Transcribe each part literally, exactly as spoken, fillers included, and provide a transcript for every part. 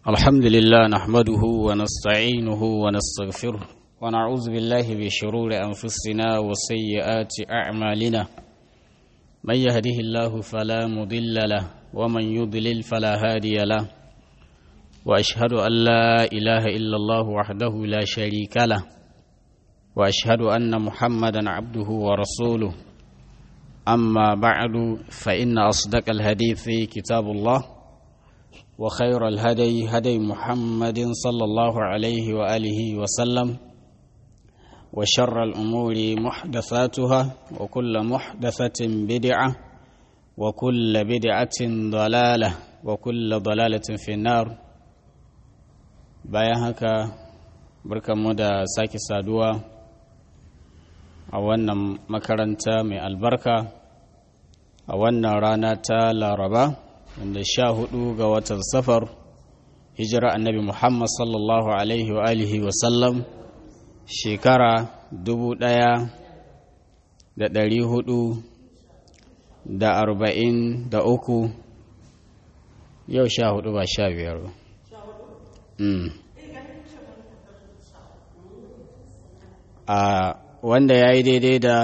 الحمد لله نحمده ونستعينه ونستغفره ونعوذ بالله بشرور أنفسنا وسيئات أعمالنا من يهده الله فلا مضل له ومن يضلل فلا هادي له وأشهد أن لا إله إلا الله وحده لا شريك له وأشهد أن محمدا عبده ورسوله أما بعد فإن أصدق الحديث كتاب الله وخير الهدي هدي محمد صلى الله عليه وآله وسلم وشر الأمور محدثاتها وكل محدثة بدعة وكل بدعة ضلالة وكل ضلالة في النار bayan haka barkanmu da sake saduwa a wannan makaranta mai albarka a wannan rana ta Laraba wanda sha hudu ga watan safar hijira annabi Muhammad sallallahu alaihi wa alihi wa sallam shekara dubu daya da dari hudu da arba'in da uku yau sha hudu ba sha biyar ba mm. a wanda ya yi daidai da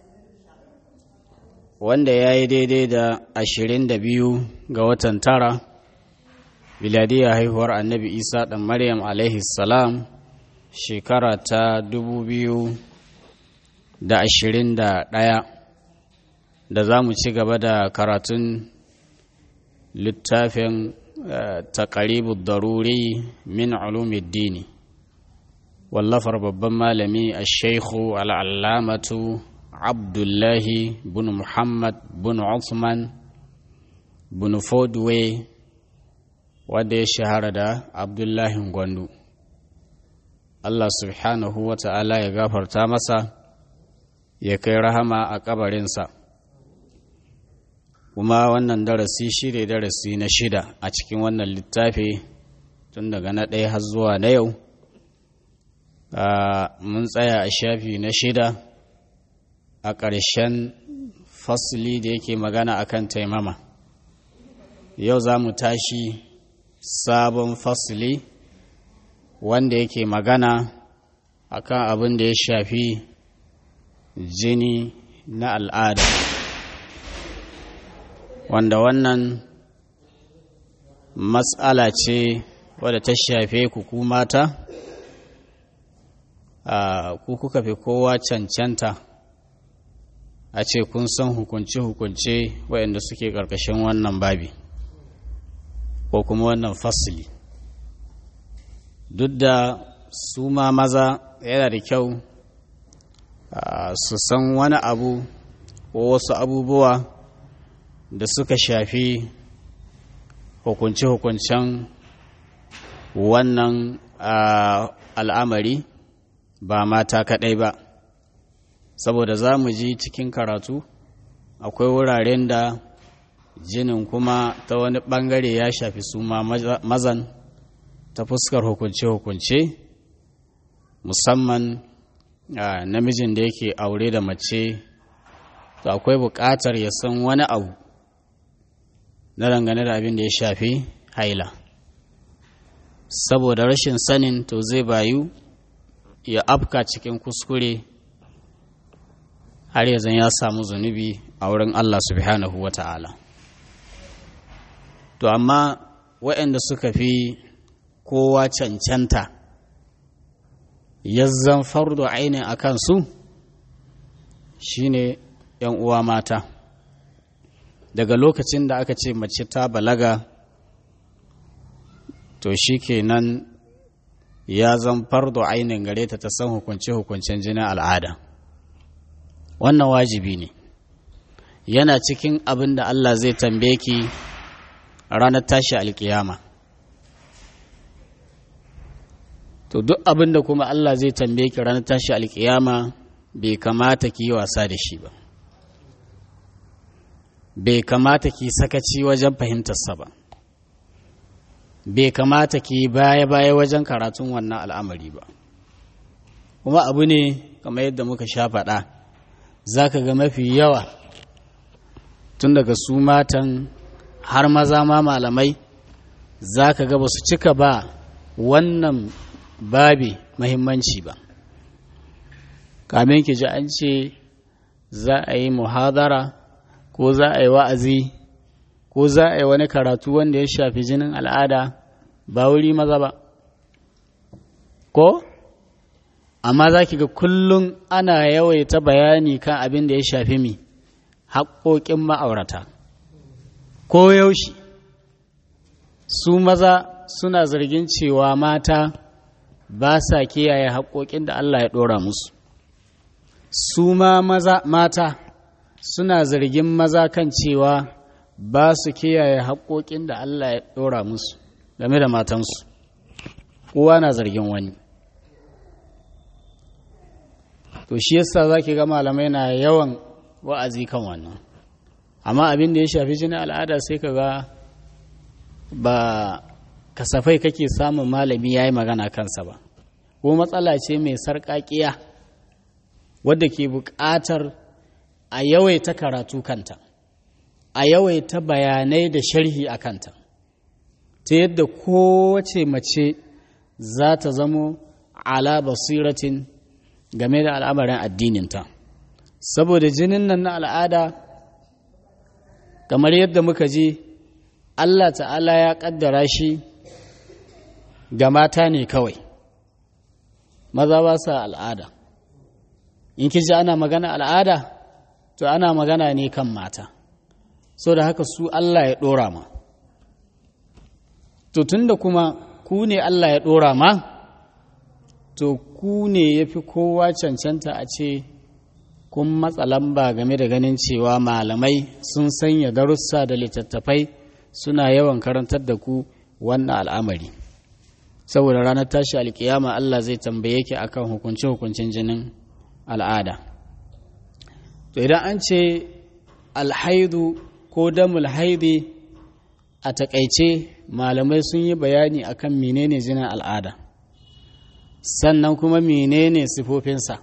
wanda ya yi daidai da ashirin da biyu ga watan tara biladiyar haihuwar annabi isa ɗan maryam alaihi salam shekara ta dubu biyu da ashirin da ɗaya da za mu ci gaba da karatun littafin taqribu daruri min ulumiddini wallafar babban malami a shaikhu al'allamatu abdullahi bin muhammad bin Uthman bin Fodwe wanda ya shahara da abdullahi gwandu. Allah subhanahu wa ta'ala ya gafarta masa ya kai rahama a kabarinsa. Kuma wannan darasi shi ne darasi na shida a cikin wannan littafi tun daga na ɗaya har zuwa na yau. Mun tsaya a shafi na shida a ƙarshen fasli da yake magana akan taimama. Yau za mu tashi sabon fasli wanda yake magana akan abin da ya shafi jini na al'ada, wanda wannan matsala ce wadda ta shafe ku ku mata, ku kuka fi kowa cancanta a ce kun san hukunce-hukunce waɗanda suke ƙarƙashin wannan babi ko kuma wannan fasili. Duk da su ma maza yana da kyau su san wani abu ko wasu abubuwa da suka shafi hukunce-hukuncen wannan al'amari ba mata kaɗai ba, saboda za mu ji cikin karatu akwai wuraren da jinin kuma ta wani ɓangare ya shafi su ma mazan ta fuskar hukunce-hukunce, musamman namijin da yake aure da mace, to akwai buƙatar ya san wani abu na dangane da abin da ya shafi haila, saboda rashin sanin to zai bayu ya afka cikin kuskure har yanzu ya samu zunubi a wurin Allah subhanahu wa ta'ala. To amma waɗanda suka fi kowa cancanta yazzan fardu ainihin a kansu shi ne ‘yan uwa mata. Daga lokacin da aka ce mace ta balaga, to shi kenan ya zan fardu ainihin gare ta ta san hukunce-hukuncen jinin al'ada. Wannan wajibi ne, yana cikin abin da Allah zai tambaye ki a ranar tashi alkiyama. To duk abin da kuma Allah zai tambaye ki ranar tashi alkiyama bai kamata ki yi wasa da shi ba, bai kamata ki sakaci wajen fahimtarsa ba, bai kamata ki baya-baya wajen karatun wannan al'amari ba. Kuma abu ne kamar yadda muka sha faɗa, za ka ga mafi yawa tun daga su matan har maza ma malamai za ka ga ba su cika ba wannan babi mahimmanci ba. Kamin ki ji an ce za a yi muhadara ko za a yi wa'azi ko za a yi wani karatu wanda ya shafi jinin al'ada ba wuri maza ba, ko? Amma za ki ga kullum ana yawaita bayani kan abin da ya shafi mi haƙoƙin ma'aurata. Ko yaushe su maza suna zargin cewa mata ba sa kiyaye haƙoƙin da Allah ya ɗora musu. Su ma maza mata suna zargin maza kan cewa ba su kiyaye haƙoƙin da Allah ya ɗora musu game da matansu. Kowa na zargin wani. To shi yasa za ki ga malamai na yawan wa'azi kan wannan. Amma abin da ya shafi jinin al'ada sai ka ga ba kasafai kake samun malami ya yi magana kansa ba. Ko matsala ce mai sarƙaƙiya wadda ke buƙatar a yawaita karatu kanta, a yawaita bayanai da sharhi a kanta, ta yadda kowace mace za ta zamo ala basiratin game da al'amarin addininta. Saboda jinin nan na al'ada, kamar yadda muka ji, Allah ta'ala ya ƙaddara shi ga mata ne kawai, maza ba sa al'ada. In ki ji ana magana al'ada, to ana magana ne kan mata, so da haka su Allah ya ɗora ma. To tunda kuma ku ne Allah ya ɗora ma, to ku ne ya fi kowa cancanta a ce kun matsa lamba game da ganin cewa malamai sun sanya darussa da littattafai suna yawan karantar da ku wannan al'amari. Saboda ranar tashi alkiyama Allah zai tambaye ki akan hukunce-hukuncin jinin al'ada. To idan an ce alhaidu ko damul haidi a takaice malamai sun yi bayani akan menene jinin al'ada, sannan kuma menene sifofinsa,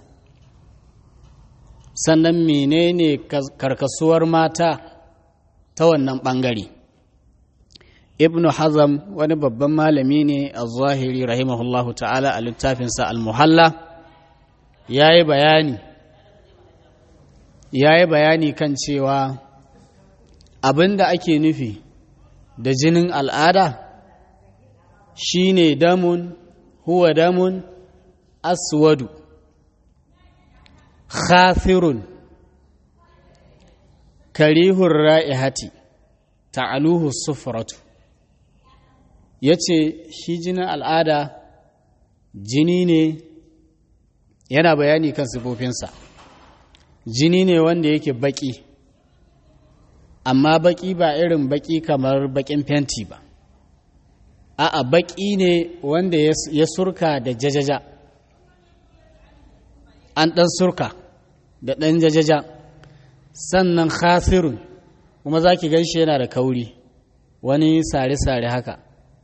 sannan menene karkasuwar mata ta wannan ɓangare. Ibn Hazm wani babban malami ne a zahiri rahimahullahu ta'ala a littafinsa al-muhalla ya yi bayani ya yi bayani kan cewa abin da ake nufi da jinin al'ada shine damun huwa damun aswadu khafirun karihur ra'ihati ta'aluhu sufratu. Yace shi jinin al'ada jini ne, yana bayani kan sifofinsa. Jini ne wanda yake baki, amma baki ba irin baki kamar bakin fenti ba, a'a baki ne wanda ya surka da jajaja, an ɗan surka da ɗan jajaja, sannan khasirun kuma za ki gan shi yana da kauri, wani sare-sare haka,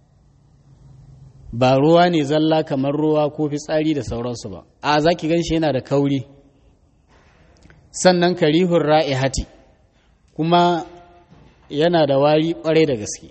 ba ruwa ne zalla kamar ruwa ko fitsari da sauransu ba, a za ki gan shi yana da kauri. Sannan karihun ra'ihati kuma yana da wari ƙwarai da gaske.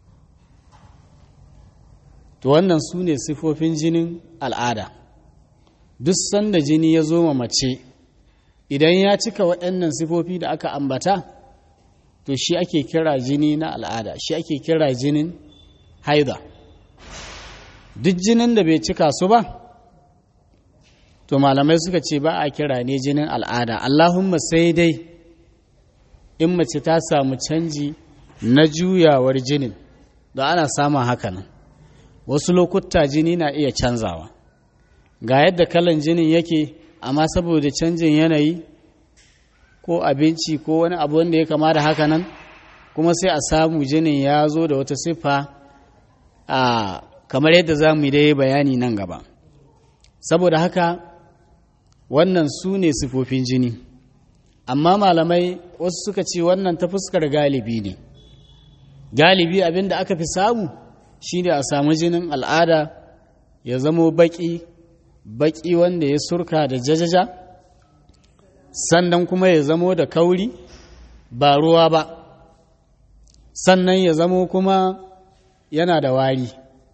To wannan su ne sifofin jinin al'ada. Duk sanda jini ya zo ma mace, idan ya cika waɗannan sifofi da aka ambata, to shi ake kira jini na al'ada, shi ake kira jinin haida. Duk jinin da bai cika su ba, to malamai suka ce ba a kira ne jinin al'ada. Allahumma sai dai in mace ta samu canji na juyawar jinin, da ana samun haka nan. Wasu lokuta jini na iya canzawa, ga yadda kalan jinin yake, amma saboda canjin yanayi ko abinci ko wani abu wanda ya kama da haka nan, kuma sai a samu jinin ya zo da wata siffa a kamar yadda za mu yi dai bayani nan gaba. Saboda haka wannan su ne sifofin jini, amma malamai wasu suka ce wannan ta fuskar galibi ne. Galibi abin da aka fi samu shi ne a samu jinin al'ada ya zamo baki baki wanda ya surka da jajaja, sannan kuma ya zamo da kauri ba ruwa ba, sannan ya zamo kuma yana da wari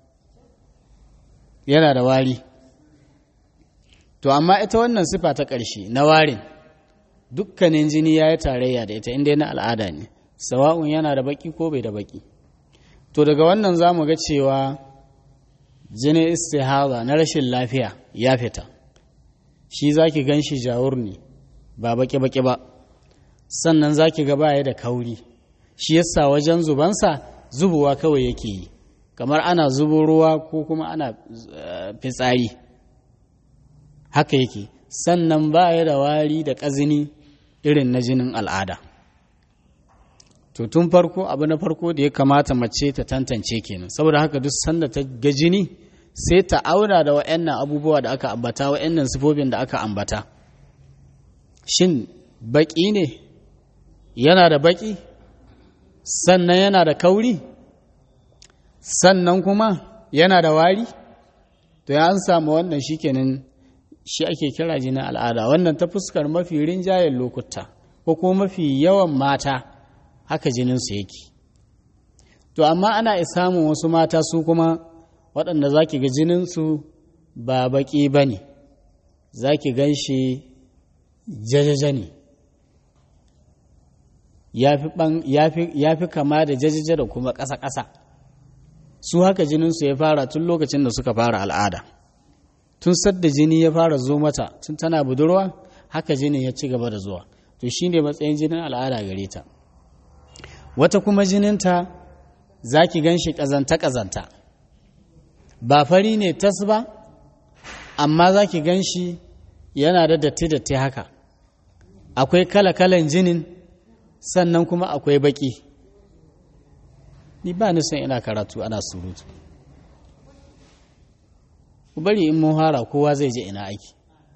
yana da wari to amma ita wannan sifa ta ƙarshe na warin dukkanin jini ya yi tarayya da ita inda na al'ada ne sawa'un yana da baki ko bai da baki to daga wannan za mu ga cewa jinin istihada na rashin lafiya ya fita shi za ki gan shi jawur ne ba baki-baki ba sannan za ki ga baya da kauri shi yasa wajen zubansa zubowa kawai yake yi kamar ana zubo ruwa ko kuma ana fitsari haka yake sannan baya da wari da ƙazini irin na jinin al'ada to tun farko abu na farko da ya kamata mace ta tantance kenan saboda haka duk sanda ta ga jini sai ta auna da wa'annan abubuwa da aka ambata wa'annan sifofin da aka ambata shin baki ne yana da baki sannan yana da kauri sannan kuma yana da wari to ya an samu wannan shikenan shi ake kira jinin al'ada wannan ta fuskar mafi rinjayen lokuta ko kuma mafi yawan mata haka jininsu yake to amma ana samun wasu mata su kuma waɗanda za ki ga jininsu ba baƙi ba ne za ki gan shi jajaja ne ya fi kama da jajaja da kuma ƙasa-ƙasa su haka jininsu ya fara tun lokacin da suka fara al'ada tun sadda jini ya fara zo mata tun tana budurwa haka jinin ya ci gaba da zuwa to shi ne matsayin jinin al'ada gare ta wata kuma jininta za ki gan shi ƙazanta-ƙazanta ba fari ne tas ba amma za ki gan shi yana da datti-datti haka akwai kala-kalan jinin sannan kuma akwai baƙi ni ba ni son ina karatu ana surutu ku bari in mun hara kowa zai je ina aiki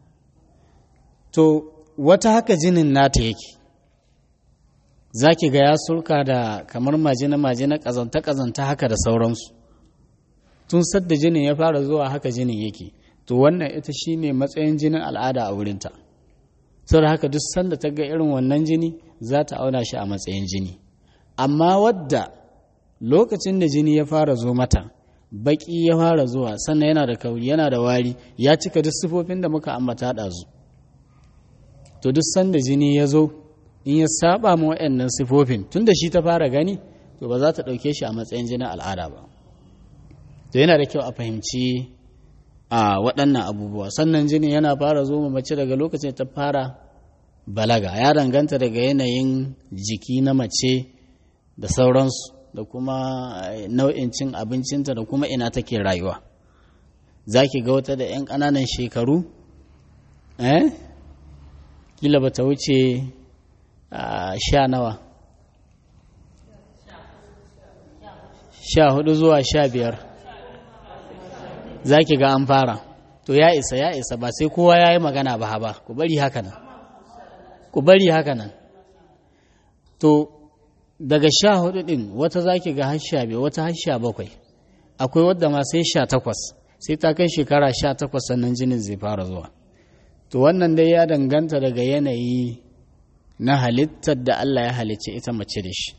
to wata haka jinin nata yake za ki ga ya surka da kamar majina-majina ƙazanta-ƙazanta haka da sauransu tun sadda jinin ya fara zuwa haka jinin yake to wannan ita shi ne matsayin jinin al'ada a wurinta sau da haka duk sanda ta ga irin wannan jini za ta auna shi a matsayin jini amma wadda lokacin da jini ya fara zo mata baƙi ya fara zuwa sannan yana da kauri yana da wari ya cika duk sifofin da muka ambata ɗazu to duk sanda jini ya zo in ya saba ma waɗannan sifofin tun da shi ta fara gani to ba za ta ɗauke shi a matsayin jinin al'ada ba to yana da kyau a fahimci a waɗannan abubuwa sannan jini yana fara zo ma mace daga lokacin ta fara balaga ya danganta daga yanayin jiki na mace da sauransu da kuma nau'in cin abincinta da kuma ina take rayuwa za ki ga wata da 'yan ƙananan shekaru eh kila ba ta wuce sha nawa sha hudu zuwa sha biyar za ki ga an fara to ya isa ya isa ba sai kowa ya yi magana ba ba ku bari haka nan ku bari haka nan to daga sha hudu din wata za ki ga har sha biyar wata har sha bakwai akwai wadda ma sai sha takwas sai ta kai shekara sha takwas sannan jinin zai fara zuwa to wannan dai ya danganta daga yanayi na halittar da Allah ya halicce ita mace da shi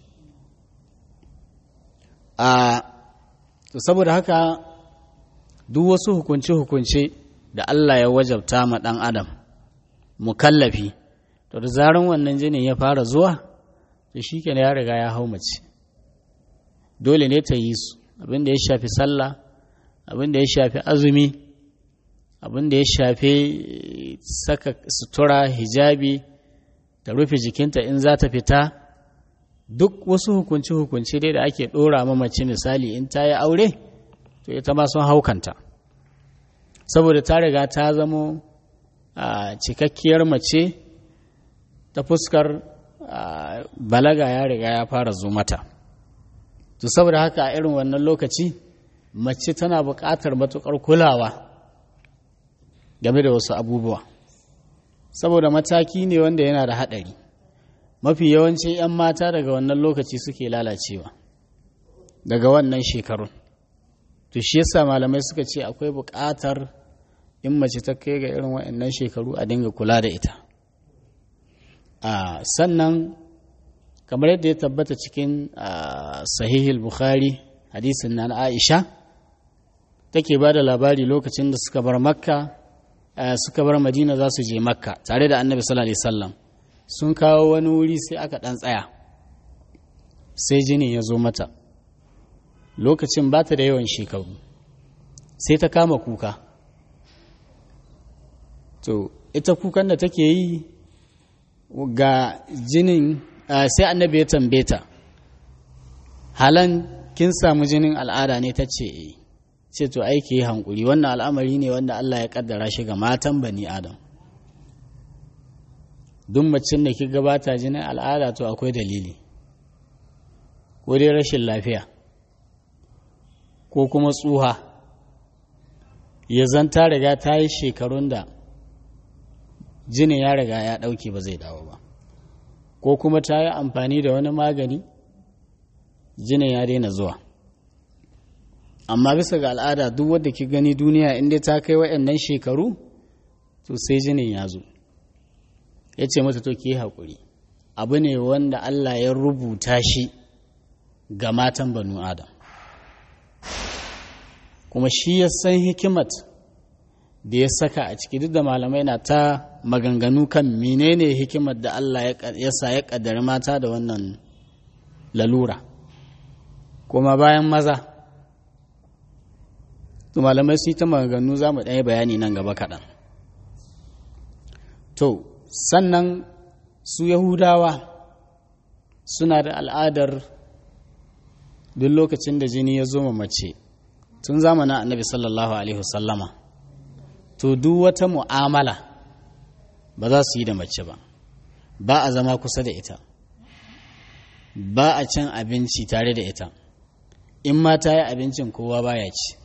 a to saboda haka duk wasu hukunce-hukunce da Allah ya wajabta ma ɗan adam mukallafi to da zaran wannan jinin ya fara zuwa to shi ke ya riga ya hau mace dole ne ta yi su abinda ya shafi sallah abinda ya shafi azumi abinda ya shafi saka sutura hijabi ta rufe jikinta in za ta fita duk wasu hukunci-hukunci dai da ake ɗora ma mace misali in ta yi aure to ita ma sun haukanta saboda ta riga ta zamo a cikakkiyar mace ta fuskar balaga ya riga ya fara zo mata to saboda haka a irin wannan lokaci mace tana buƙatar matuƙar kulawa game da wasu abubuwa saboda mataki ne wanda yana da haɗari mafi yawancin 'yan mata daga wannan lokaci suke lalacewa daga wannan shekarun to shi yasa malamai suka ce akwai buƙatar in mace ta kai ga irin waɗannan shekaru a dinga kula da ita a sannan kamar yadda ya tabbata cikin sahihul bukhari hadisin nan Aisha take ba da labari lokacin da suka bar makka suka bar madina za su je makka tare da annabi sallallahu alaihi wasallam sun kawo wani wuri sai aka ɗan tsaya sai jini ya zo mata lokacin ba ta da yawan shekaru sai ta kama kuka to ita kukan da take yi ga jinin sai annabi ya tambaye ta halan kin samu jinin al'ada ne ta ce ce to aiki yi hankuri wannan al'amari ne wanda Allah ya kaddara shi ga matan bani adam duk macin da ki gabata jinin al'ada to akwai dalili ko dai rashin lafiya ko kuma tsuha ya zanta riga ta yi shekarun da jinin ya riga ya ɗauke ba zai dawo ba ko kuma ta yi amfani da wani magani jinin ya daina zuwa amma bisa ga al'ada duk wadda ki gani duniya inda ta kai waɗannan shekaru to sai jinin ya zo ya ce mata to ki yi haƙuri abu ne wanda Allah ya rubuta shi ga matan banu adam kuma shi ya san hikimat da ya saka a ciki duk da malamai na ta maganganu kan menene hikimar da Allah ya sa ya kaddari mata da wannan lalura kuma bayan maza to malamai su yi ta maganganu za mu ɗaya bayani nan gaba kaɗan to sannan su yahudawa suna da al'adar duk lokacin da jini ya zo mace tun zamanin annabi sallallahu alaihi wasallama to duk wata mu'amala ba za su yi da mace ba ba a zama kusa da ita ba a cin abinci tare da ita in ma ta yi abincin kowa baya ci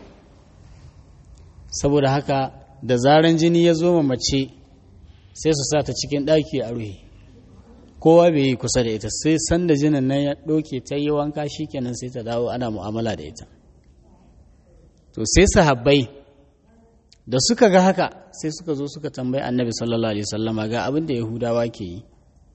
saboda haka da zaran jini ya zo mace sai su sa ta cikin ɗaki a ruhi kowa bai yi kusa da ita sai sanda jinin nan ya ɗauke ta yi wanka shikenan sai ta dawo ana mu'amala da ita to sai sahabbai da suka ga haka sai suka zo suka tambayi annabi sallallahu alaihi wasallama ga abin da yahudawa ke yi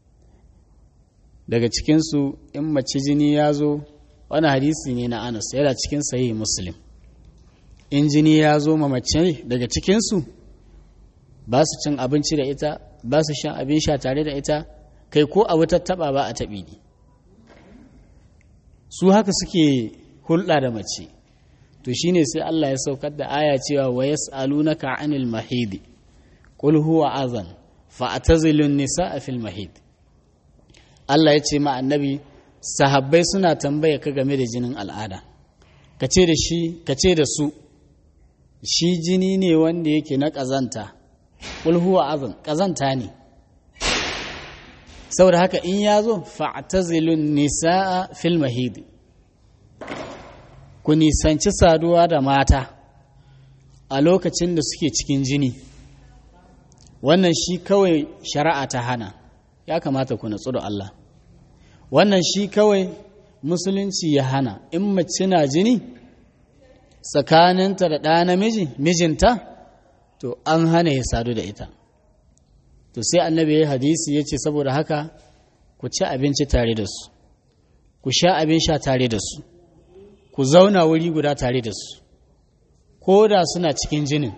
daga cikinsu in mace jini ya zo wani hadisi ne na anas yana cikin sahih muslim in jini ya zo ma mace daga cikinsu ba su cin abinci da ita ba su shan abin sha tare da ita kai ko abu tattaba ba a taɓi ne su haka suke hulɗa da mace to shine sai Allah ya saukar da aya cewa wa yas'alunaka 'anil mahid qul huwa azan fa'tazilun nisaa fil mahid Allah ya ce ma annabi sahabbai suna tambaya ka game da jinin al'ada kace da shi kace da su shi jini ne wanda yake na kazanta qul huwa azan kazanta ne saboda haka in yazo fa'tazilun nisaa fil mahid ku nisanci saduwa da mata a lokacin da suke cikin jini wannan shi kawai shari'a ta hana ya kamata ku natsu da Allah wannan shi kawai musulunci ya hana in mace na jini tsakaninta da ɗa namiji mijinta to an hana ya sadu da ita to sai annabi ya hadisi ya ce saboda haka ku ci abinci tare da su ku sha abin sha tare da su ku zauna wuri guda tare da su ko da suna cikin jinin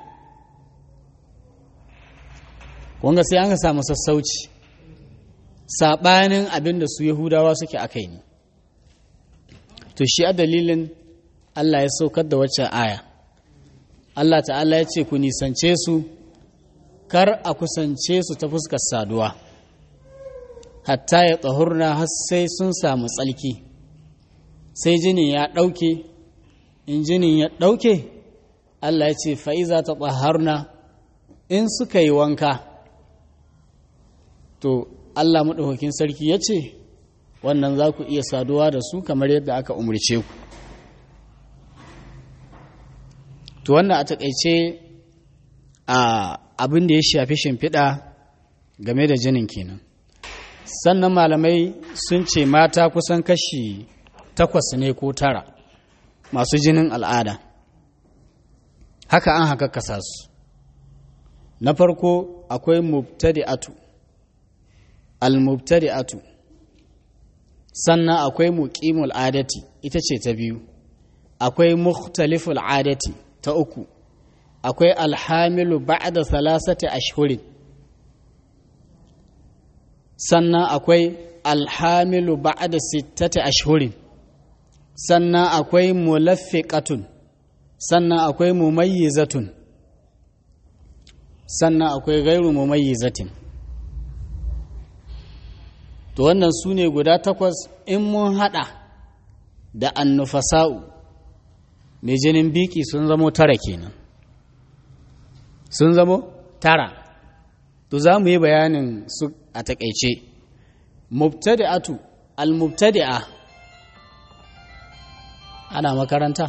kunga sai an ka samu sassauci saɓanin abin da su yahudawa suke a kai ne to shi a dalilin Allah ya saukar da waccan aya Allah ta'ala ya ce ku nisance su kar a kusance su ta fuskar saduwa hatta ya tsahurna har sai sun samu tsalki sai jinin ya ɗauke in jinin ya ɗauke Allah ya ce fa'iza ta tsaharna in suka yi wanka to Allah maɗaukakin sarki ya ce wannan za ku iya saduwa da su kamar yadda aka umarce ku to wannan a taƙaice a abin da ya shafi shimfiɗa game da jinin kenan sannan malamai sun ce mata kusan kashi takwas ne ko tara masu jinin al'ada haka an haka kasa su na farko akwai mubtadi'atu al-mubtadi'atu sannan akwai muqimul adati ita ce ta biyu akwai mukhtaliful adati ta uku akwai alhamilu ba'da thalathati ashhurin sannan akwai alhamilu ba'da sittati ashhurin sannan akwai mulaffiqatun sannan akwai mumayyizatun sannan akwai gairu mumayyizatin. To wannan su ne guda takwas in mun hada da annufasa'u mai jinin biki sun zamo tara kenan sun zamo tara. To za mu yi bayanin su a takaice. Mubtadi'atu al-mubtadi'a ana makaranta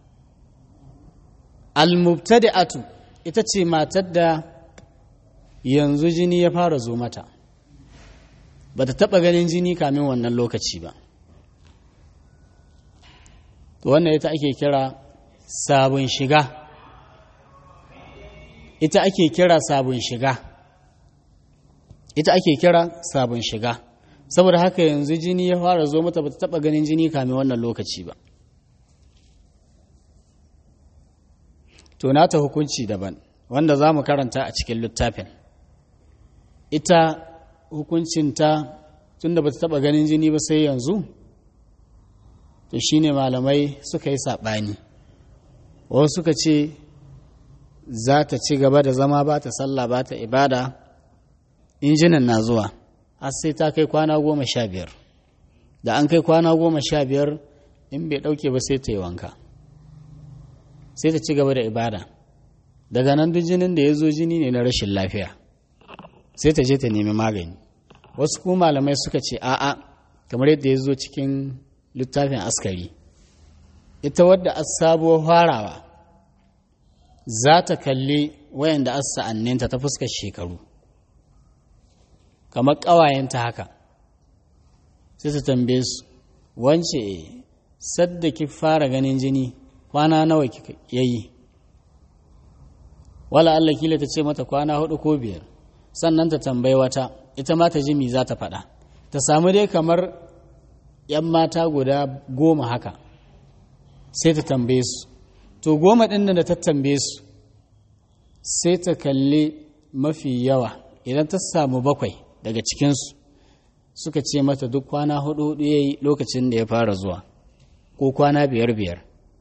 al-mubtadi'atu ita ce matar da yanzu jini ya fara zo mata ba ta taɓa ganin jini kamin wannan lokaci ba. Wannan ita ake kira sabon shiga ita ake kira sabon shiga ita ake kira sabon shiga saboda haka yanzu jini ya fara zo mata ba ta taɓa ganin jini kamin wannan lokaci ba. To nata hukunci daban wanda za mu karanta a cikin littafin. Ita hukuncinta tunda ba ta taɓa ganin jini ba sai yanzu, to shi ne malamai suka yi saɓani. Wasu suka ce za ta ci gaba da zama ba ta sallah ba ta ibada injinan na zuwa har sai ta kai kwana goma sha biyar. Da an kai kwana goma sha biyar in bai ɗauke ba sai ta yi wanka, sai ta ci gaba da ibada. Daga nan duk jinin da ya zo jini ne na rashin lafiya, sai ta je ta nemi magani. Wasu kuma malamai suka ce a'a, kamar yadda ya zo cikin littafin askari, ita wadda as sabuwar farawa za ta kalli wayanda as sa'anninta ta fuskar shekaru kamar ƙawayenta haka, sai ta tambaye su, wance sadda ki fara ganin jini kwana nawa yayi? Wala Allah kila ta ce mata kwana hudu ko biyar. Sannan ta tambayi wata, ita ma ta ji mi za ta faɗa. Ta samu dai kamar ‘yan mata guda goma haka, sai ta tambaye su. To goma ɗin da ta tambaye su, sai ta kalli mafi yawa. Idan ta samu bakwai daga cikinsu, suka ce mata duk kwana hudu hudu ya yi lokacin da ya fara zuwa, ko kwana biyar biyar.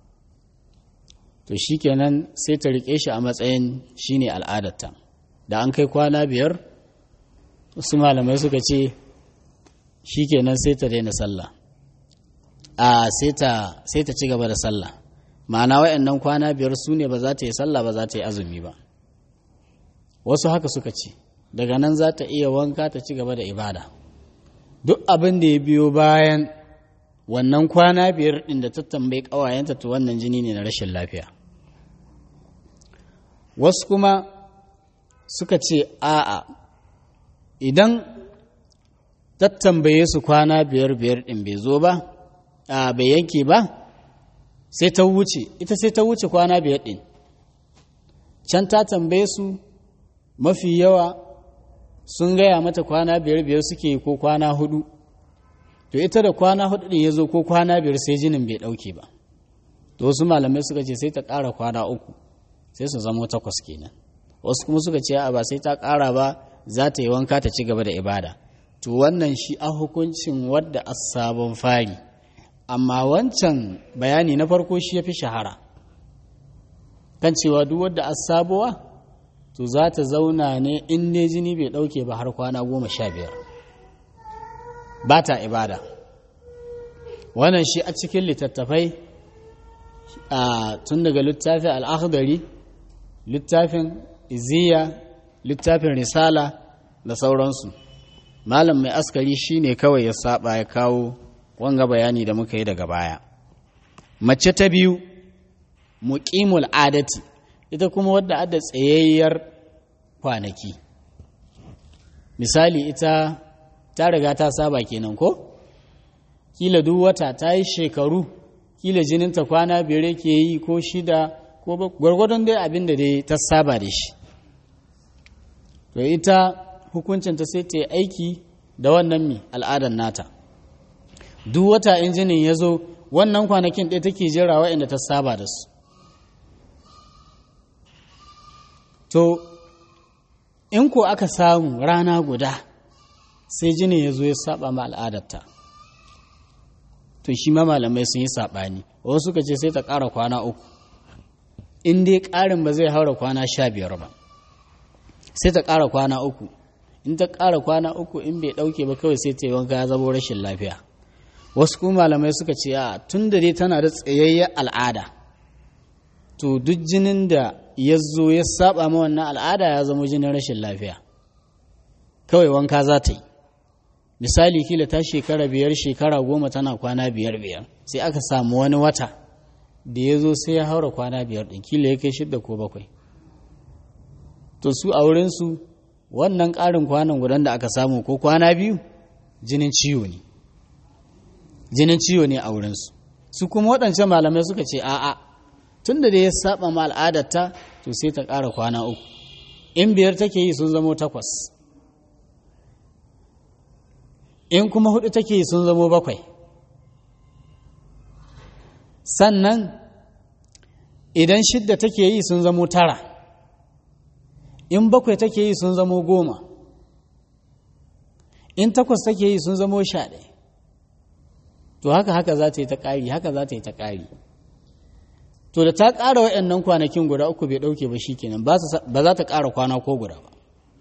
To shi kenan sai ta riƙe shi a matsayin shi ne al'adarta. Da an kai kwana biyar, wasu malamai suka ce shi kenan sai ta daina sallah, a sai ta ci gaba da sallah. Ma'ana waɗannan kwana biyar su ne ba za ta yi sallah ba, za ta yi azumi ba. Wasu haka suka ce daga nan za ta iya wanka ta ci gaba da ibada. Duk abin da ya biyo bayan wannan kwana biyar ɗin da ta tambayi ƙawayenta, to wannan jini ne na rashin lafiya. Wasu kuma suka ce a'a, idan ta tambaye su kwana biyar biyar ɗin bai zo ba, a bai yanke ba, sai ta wuce, ita sai ta wuce kwana biyar ɗin. Can ta tambaye su mafi yawa sun gaya mata kwana biyar biyar suke ko kwana hudu. To ita da kwana hudu ɗin ya zo ko kwana biyar sai jinin bai ɗauke ba. To wasu malamai suka ce sai ta ƙara kwana uku, sai su zama takwas kenan. Wasu kuma suka ce a ba sai ta ƙara ba, za ta yi wanka ta ci gaba da ibada. To wannan shi a hukuncin wadda a sabon fari. Amma wancan bayani na farko shi ya fi shahara, kan cewa duk wadda a sabuwa, to za ta zauna ne in ne jini bai ɗauke ba har kwana goma sha biyar. Ba ta ibada. Wannan shi a cikin littattafai, a tun daga littafin al'akhdari, littafin iziya, littafin risala da sauransu. Malam mai askari shi ne kawai ya saba ya kawo wanga bayani da muka yi daga baya. Mace ta biyu, muqimul adati, ita kuma wadda adda tsayayyar kwanaki. Misali ita ta riga ta saba kenan ko? Kila duk wata ta yi shekaru, kila jininta kwana biyar ke yi ko shida ko gwargwadon dai abin da dai ta saba da shi. To ita hukuncinta sai ta yi aiki da wannan mi al'adar nata. Duk wata in jinin ya zo wannan kwanakin ɗaya take jira waɗanda ta saba da su. To in ko aka samu rana guda sai jini ya zo ya saba ma al'adarta, to shi ma malamai sun yi saɓani, wasu suka ce sai ta ƙara kwana uku, in dai ƙarin ba zai haura kwana sha biyar ba, sai ta ƙara kwana uku, in ta ƙara kwana uku in bai ɗauke ba kawai sai ta yi wanka ya zama rashin lafiya. Wasu kuma malamai suka ce a tun da dai tana da tsayayyen al'ada, to duk jinin da ya zo ya saba ma wannan al'ada ya zama jinin rashin lafiya, kawai wanka za ta yi. Misali kila ta shekara biyar shekara goma tana kwana biyar biyar, sai aka samu wani wata da ya zo sai ya haura kwana biyar ɗin, kila ya kai shidda ko bakwai, to su a wurinsu wannan ƙarin kwanan gudan da aka samu ko kwana biyu jinin ciwo ne, jinin ciwo ne a wurinsu. Su kuma waɗancan malamai suka ce a'a, tun da ya saba ma al'adarta to sai ta ƙara kwana uku, in biyar take yi sun zamo takwas, in kuma hudu take yi sun zamo bakwai, sannan idan shidda take yi sun zamo tara, in bakwai take yi sun zamo goma, in takwas take yi sun zamo sha ɗaya. To haka haka za ta yi ta ƙari, haka za ta yi ta ƙari. To da ta ƙara waɗannan kwanakin guda uku bai ɗauke ba shi kenan, ba za ta ƙara kwana ko guda ba.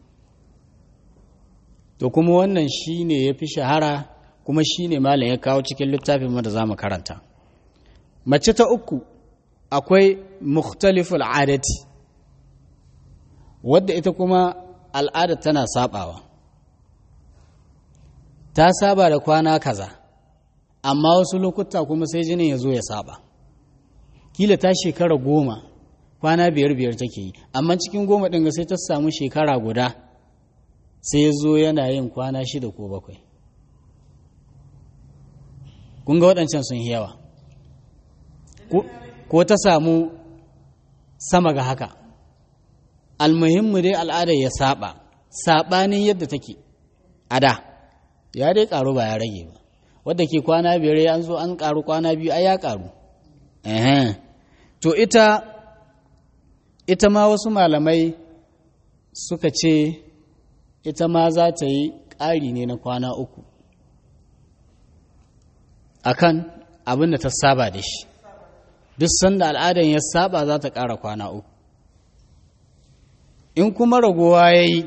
To kuma wannan shi ne ya fi shahara, kuma shi ne malam ya kawo cikin littafin da za mu karanta. Mace ta uku akwai mukhtaliful adati, wadda ita kuma al'adar tana sabawa, ta saba da kwana kaza, amma wasu lokuta kuma sai jinin ya zo ya saba. Kila ta shekara goma kwana biyar biyar take yi, amma cikin goma ɗin sai ta samu shekara guda sai ya zo yana yin kwana shida ko bakwai. Kun ga waɗancan sun yawa, ko ta samu sama ga haka. Almuhimmu dai al'adar ya saba, saɓanin yadda take a da, ya dai ƙaru ba ya rage ba. Wadda ke kwana biyar ya an zo an ƙaru kwana biyu ai ya ƙaru. To ita ita ma wasu malamai suka ce ita ma za ta yi ƙari ne na kwana uku akan abin da ta saba da shi. Duk sanda al'adan ya saba za ta ƙara kwana uku. In kuma ragowa ya yi,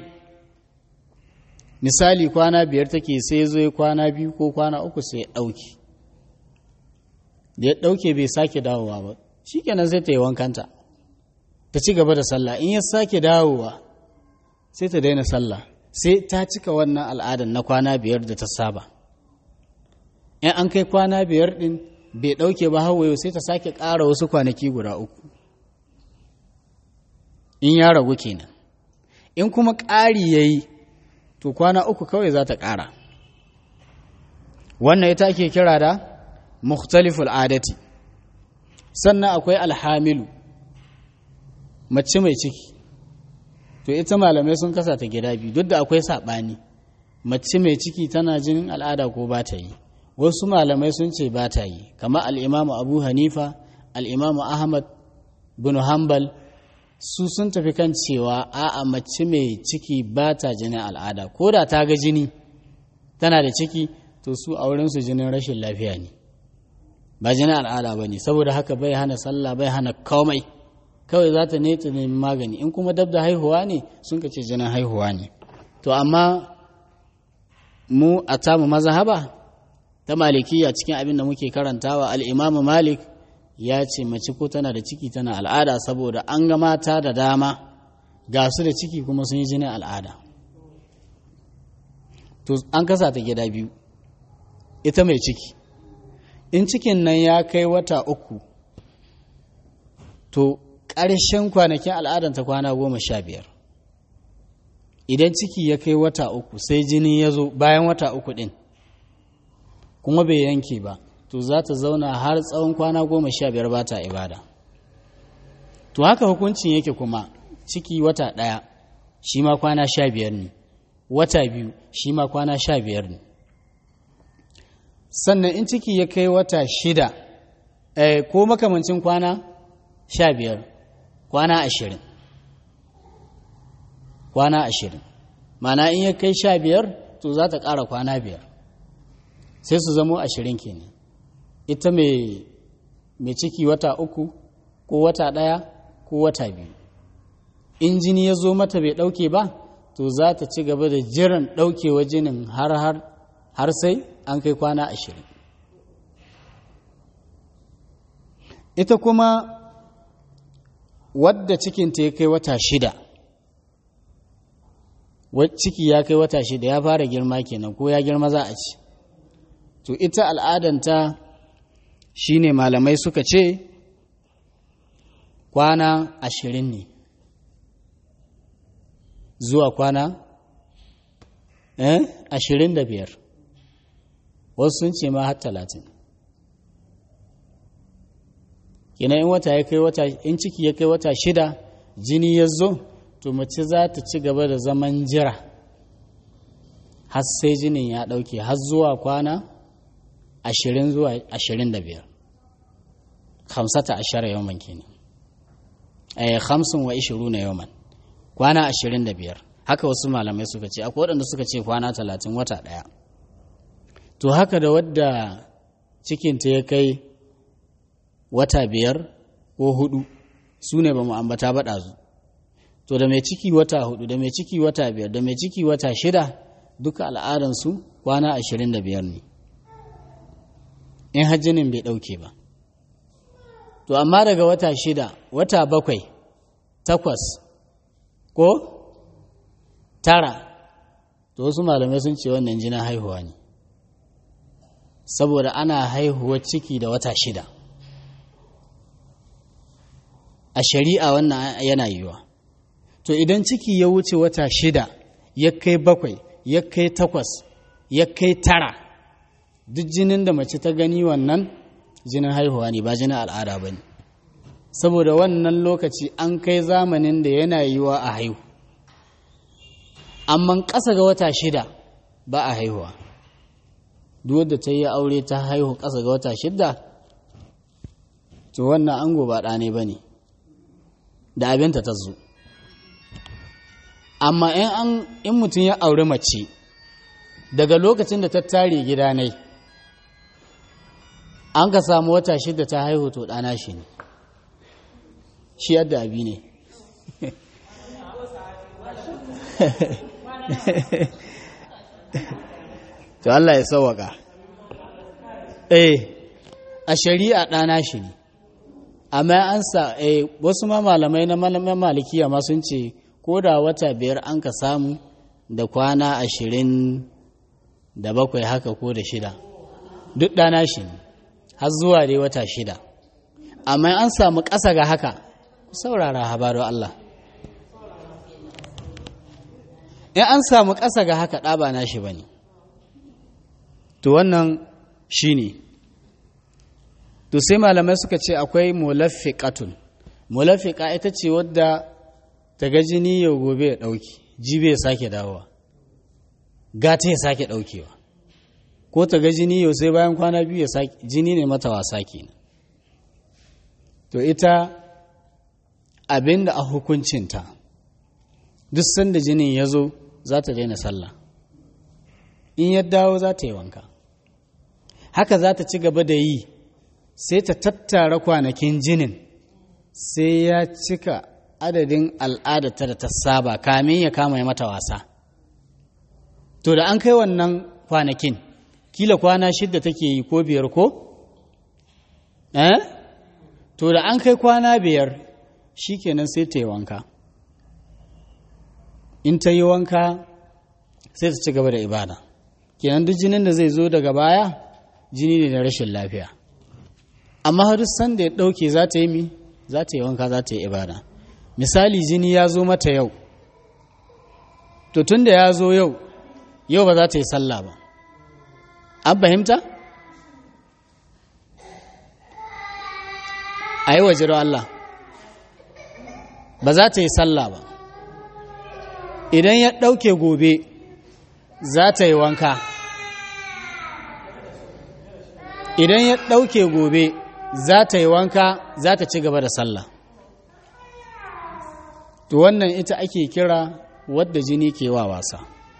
misali kwana biyar take sai zo ya kwana biyu ko kwana uku sai ya ɗauke, da ya ɗauke bai sake dawowa ba, shi kenan sai ta yi wankanta ta ci gaba da sallah. In ya sake dawowa sai ta daina sallah, sai ta cika wannan al'adar na kwana biyar da ta saba. In an kai kwana biyar ɗin bai ɗauke ba hawaye sai ta sake ƙara wasu kwanaki guda uku, in ya ragu kenan. In kuma ƙari ya yi, to kwana uku kawai za ta ƙara. Wannan ita ake kira da mukhtaliful adati. Sannan akwai alhamilu, mace mai ciki. To ita malamai sun kasa ta gida biyu, duk da akwai saɓani, mace mai ciki tana jinin al'ada ko ba ta yi. Wasu malamai sun ce ba ta yi, kamar al'imamu Abu Hanifa, al'imamu Ahmad bin Hanbal, su sun tafi kan cewa a'a mace mai ciki ba ta jinin al'ada, ko da ta ga jini tana da ciki, to su a wurinsu jinin rashin lafiya ne, ba jinin al'ada ba ne. Saboda haka bai hana sallah, bai hana komai, kawai za ta ne ta nemi magani. In kuma dab da haihuwa ne sun ka ce jinin haihuwa ne. To amma mu a tamu mazhaba ta malikiya cikin abin da muke karantawa, al'imamu Malik ya ce mace ko tana da ciki tana al'ada, saboda an ga mata da dama ga su da ciki kuma sun yi jinin al'ada. To an kasa ta gida biyu, ita mai ciki, in cikin nan ya kai wata uku, to ƙarshen kwanakin al'adanta kwana goma sha biyar. Idan ciki ya kai wata uku sai jini ya zo bayan wata uku ɗin kuma bai yanke ba, to za ta zauna har tsawon kwana goma sha biyar ba ta ibada. To haka hukuncin yake kuma ciki wata ɗaya shi ma kwana sha biyar ne, wata biyu shi ma kwana sha biyar ne. Sannan in ciki ya kai wata shida eh, ko makamancin kwana sha biyar kwana ashirin kwana ashirin mana in ya kai sha biyar to za ta ƙara kwana biyar sai su zamo ashirin kenan ita mai ciki wata uku ko wata ɗaya ko wata biyu in jini ya zo mata bai ɗauke ba to za ta ci gaba da jiran ɗaukewa jinin har har har sai an kai kwana ashirin ita kuma wadda cikinta ya kai wata shida ciki ya kai wata shida ya fara girma kenan ko ya girma za a ci to ita al'adanta shine malamai suka ce kwana ashirin ne zuwa kwana eh ashirin da biyar wasu sun ce ma har talatin kenan in wata ya kai wata in ciki ya kai wata shida jini ya zo to mace za ta ci gaba da zaman jira har sai jinin ya ɗauke har zuwa kwana ashirin zuwa ashirin da biyar hamsata ashara yawman kenan eh hamsin wa ishiru na yawman kwana ashirin da biyar haka wasu malamai suka ce akwai waɗanda suka ce kwana talatin wata ɗaya to haka da wadda cikinta ya kai wata biyar ko hudu su ne ba mu ambata ba ɗazu to da mai ciki wata hudu da mai ciki wata biyar da mai ciki wata shida duka al'adansu kwana ashirin da biyar ne in hajjinin bai ɗauke ba to amma daga wata shida wata bakwai takwas ko tara to wasu malamai sun ce wannan jinin haihuwa ne saboda ana haihuwar ciki da wata shida a shari'a wannan yana yiwa to idan ciki ya wuce wata shida ya kai bakwai ya kai takwas ya kai tara duk jinin da mace ta gani wannan jinin haihuwa ne ba jinin al'ada ba ne saboda wannan lokaci an kai zamanin da yana yiwa a haihu amma ƙasa ga wata shida ba a haihuwa duk wadda ta yi aure ta haihu ƙasa ga wata shida to wannan ango ba ɗane ba ne da abinta ta zo amma in mutum ya aure mace daga lokacin da ta tare gida nai an ka samu wata shida ta haihu to ɗana shi ne shi yadda abi ne to Allah ya sauwaka eh a shari'a ɗana shi ne amma an sa eh wasu ma malamai na malaman malikiya ma sun ce ko da wata biyar an ka samu da kwana ashirin da bakwai haka ko da shida duk ɗana shi ne har zuwa dai wata shida amma an samu ƙasa ga haka saurara habaru Allah in an samu ƙasa ga haka ɗa ba na shi ba ne to wannan shi ne to sai malamai suka ce akwai mulaffiqatun mulaffiqa ita ce wadda ta ga jini yau gobe ya ɗauki jibe ya sake dawowa gata ya sake ɗaukewa ko ta ga jini yau sai bayan kwana biyu ya sake jini ne mata wasa kenan to ita abinda a hukuncinta duk sanda jinin ya zo za ta daina sallah in ya dawo za ta yi wanka haka za ta ci gaba da yi sai ta tattara kwanakin jinin sai ya cika adadin al'adata da ta saba kamin ya kama ya mata wasa to da an kai wannan kwanakin kila kwana shidda take yi ko biyar ko eh to da an kai kwana biyar shikenan sai ta yi wanka in ta yi wanka sai ta ci gaba da ibada kenan duk jinin da zai zo daga baya jini ne na rashin lafiya amma har san da ya dauke za ta yi mi za ta yi wanka za ta yi ibada misali jini ya zo mata yau to tun da ya zo yau yau ba za ta yi sallah ba an fahimta a yi waje da Allah ba za ta yi sallah ba idan ya ɗauke gobe za ta yi wanka idan ya ɗauke gobe za ta yi wanka za ta ci gaba da sallah. To wannan ita ake kira wadda jini ke wa wasa.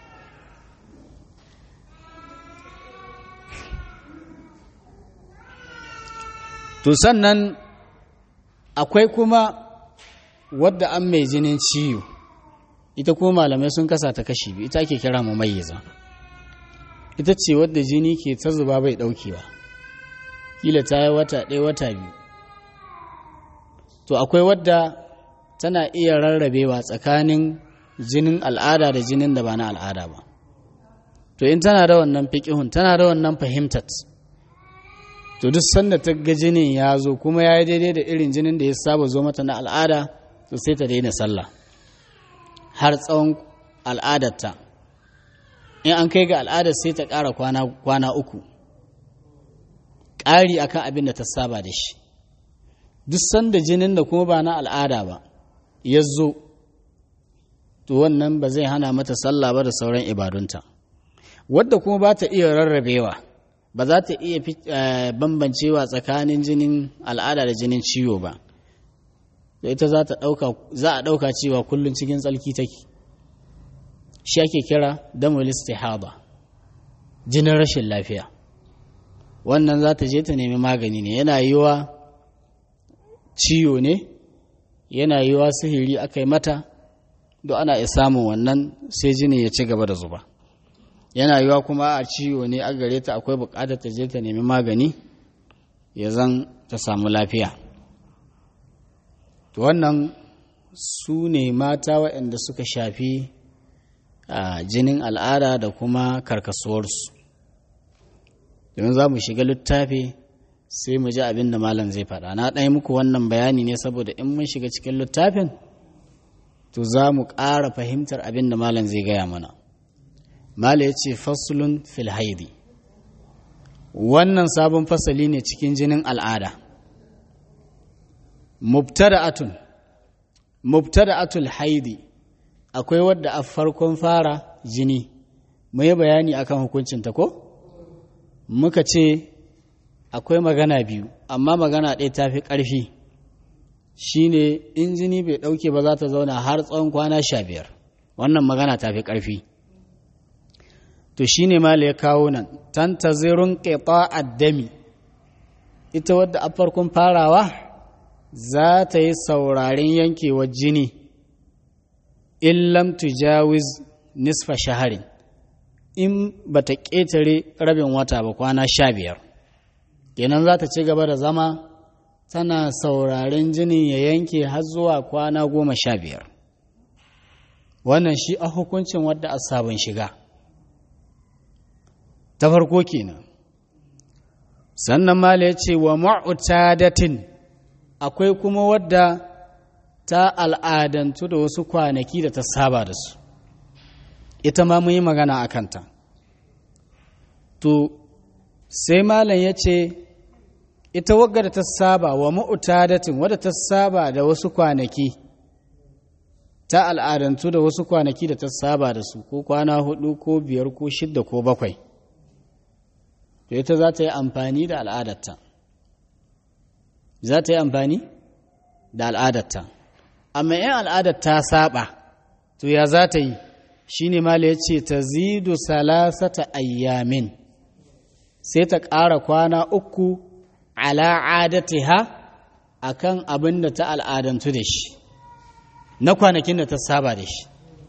To sannan akwai kuma wadda an mai jinin ciwo, ita kuma malamai sun kasa ta kashi biyu, ita ake kira mumayyiza. Ita ce wadda jini ke ta zuba bai daukewa, kila ta yi wata ɗaya wata biyu. To akwai wadda tana iya rarrabewa tsakanin jinin al'ada da jinin da ba na al'ada ba. To in tana da wannan fiƙihun, tana da wannan fahimtat, to duk sanda ta ga jinin ya zo kuma ya yi daidai da irin jinin da ya saba zo mata na al'ada, to sai ta daina sallah har tsawon al'adarta. In an kai ga al'adar sai ta ƙara kwana, kwana uku ƙari akan abin da ta saba da shi. Duk sanda jinin da kuma ba na al'ada ba ya zo, to wannan ba zai hana mata sallah ba da sauran ibadunta. Wadda kuma ba ta iya rarrabewa, ba za ta iya bambancewa tsakanin jinin al'ada da jinin ciwo ba, da ita za a ɗauka cewa kullum cikin tsalki take. Shi ake kira damul istihada, jinin rashin lafiya. Wannan za ta je ta nemi magani ne, yana yiwa ciwo ne, yana yiwa sihiri aka yi mata, don ana iya samun wannan sai jini ya ci gaba da zuba. Yana yiwa kuma a ciwo ne a gare ta, akwai bukatar ta je ta nemi magani ya zan ta samu lafiya. To wannan su ne mata waɗanda suka shafi a jinin al'ada da kuma karkasuwarsu. Domin za mu shiga littafi sai mu ji abin da malam zai faɗa. Na ɗaya muku wannan bayani ne saboda in mun shiga cikin littafin, to za mu ƙara fahimtar abin da malam zai gaya mana. Mala ya ce fasulun fil haidi, wannan sabon fasali ne cikin jinin al'ada. Mubtada'atun, mubtada'atul haidi, akwai wadda a farkon fara jini, mai bayani akan hukuncinta ko? Muka ce akwai magana biyu, amma magana ɗaya ta fi ƙarfi, shi ne in jini bai ɗauke ba za ta zauna har tsawon kwana sha biyar. Wannan magana ta fi ƙarfi. To shi ne mala ya kawo nan, tantazirun ƙeta addami, ita wadda a farkon farawa za ta yi sauraren yankewar jini, in lam tujawiz nisfa shaharin, in ba ta ƙetare rabin wata ba, kwana sha biyar. Kenan za ta ci gaba da zama tana sauraren jinin ya yanke har zuwa kwana goma sha biyar. Wannan shi a hukuncin wadda a sabon shiga ta farko kenan. Sannan mala ya ce wa ma'utadatin, akwai kuma wadda ta al'adantu da wasu kwanaki da ta saba da su, ita ma mun yi magana a kanta. To sai malam ya ce ita wagga da ta saba wa ma'utadatin, wadda ta saba da wasu kwanaki, ta al'adantu da wasu kwanaki da ta saba da su, ko kwana hudu ko biyar ko shidda ko bakwai, to ita za ta yi amfani da al'adarta, za ta yi amfani da al'adarta. Amma in al'adar ta saba, to ya za ta yi? Shi ne mala ya ce ta zidu salasata ayyamin, sai ta ƙara kwana uku ala adatiha akan abin da ta al'adantu da shi, na kwanakin da ta saba da shi.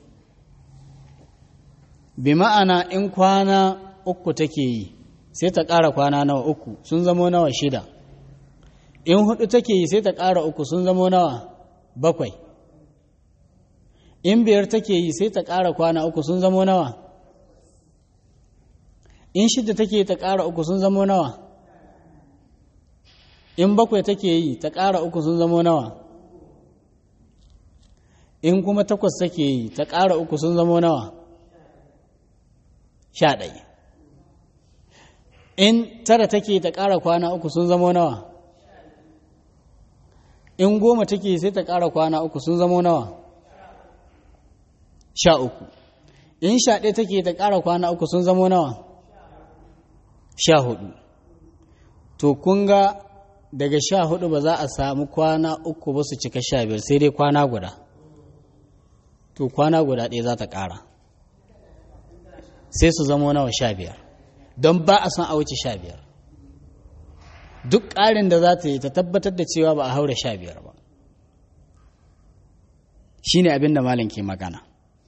Bi ma'ana in kwana uku take yi, sai ta ƙara kwana nawa uku, sun zamo nawa shida. In hudu take yi sai ta ƙara uku, sun zamo nawa bakwai. In biyar take yi sai ta ƙara kwana uku, sun zamo nawa. In shida take yi ta ƙara uku, sun zamo nawa. In bakwai take yi ta ƙara uku, sun zamo nawa. In kuma takwas take yi ta ƙara uku, sun zamo nawa. Sha ɗaya. In tara take ta ƙara kwana uku, sun zamo nawa. In goma take sai ta ƙara kwana uku, sun zamo nawa. Sha uku. In sha ɗaya take ta ƙara kwana uku, sun zamo nawa. Sha hudu. To kun ga daga sha hudu ba za a samu kwana uku ba su cika sha biyar sai dai kwana guda to kwana guda ɗaya za ta ƙara sai su zama nawa sha biyar don ba a son a wuce sha biyar duk ƙarin da za ta yi ta tabbatar da cewa ba a haura sha biyar ba shi ne abin da malam ke magana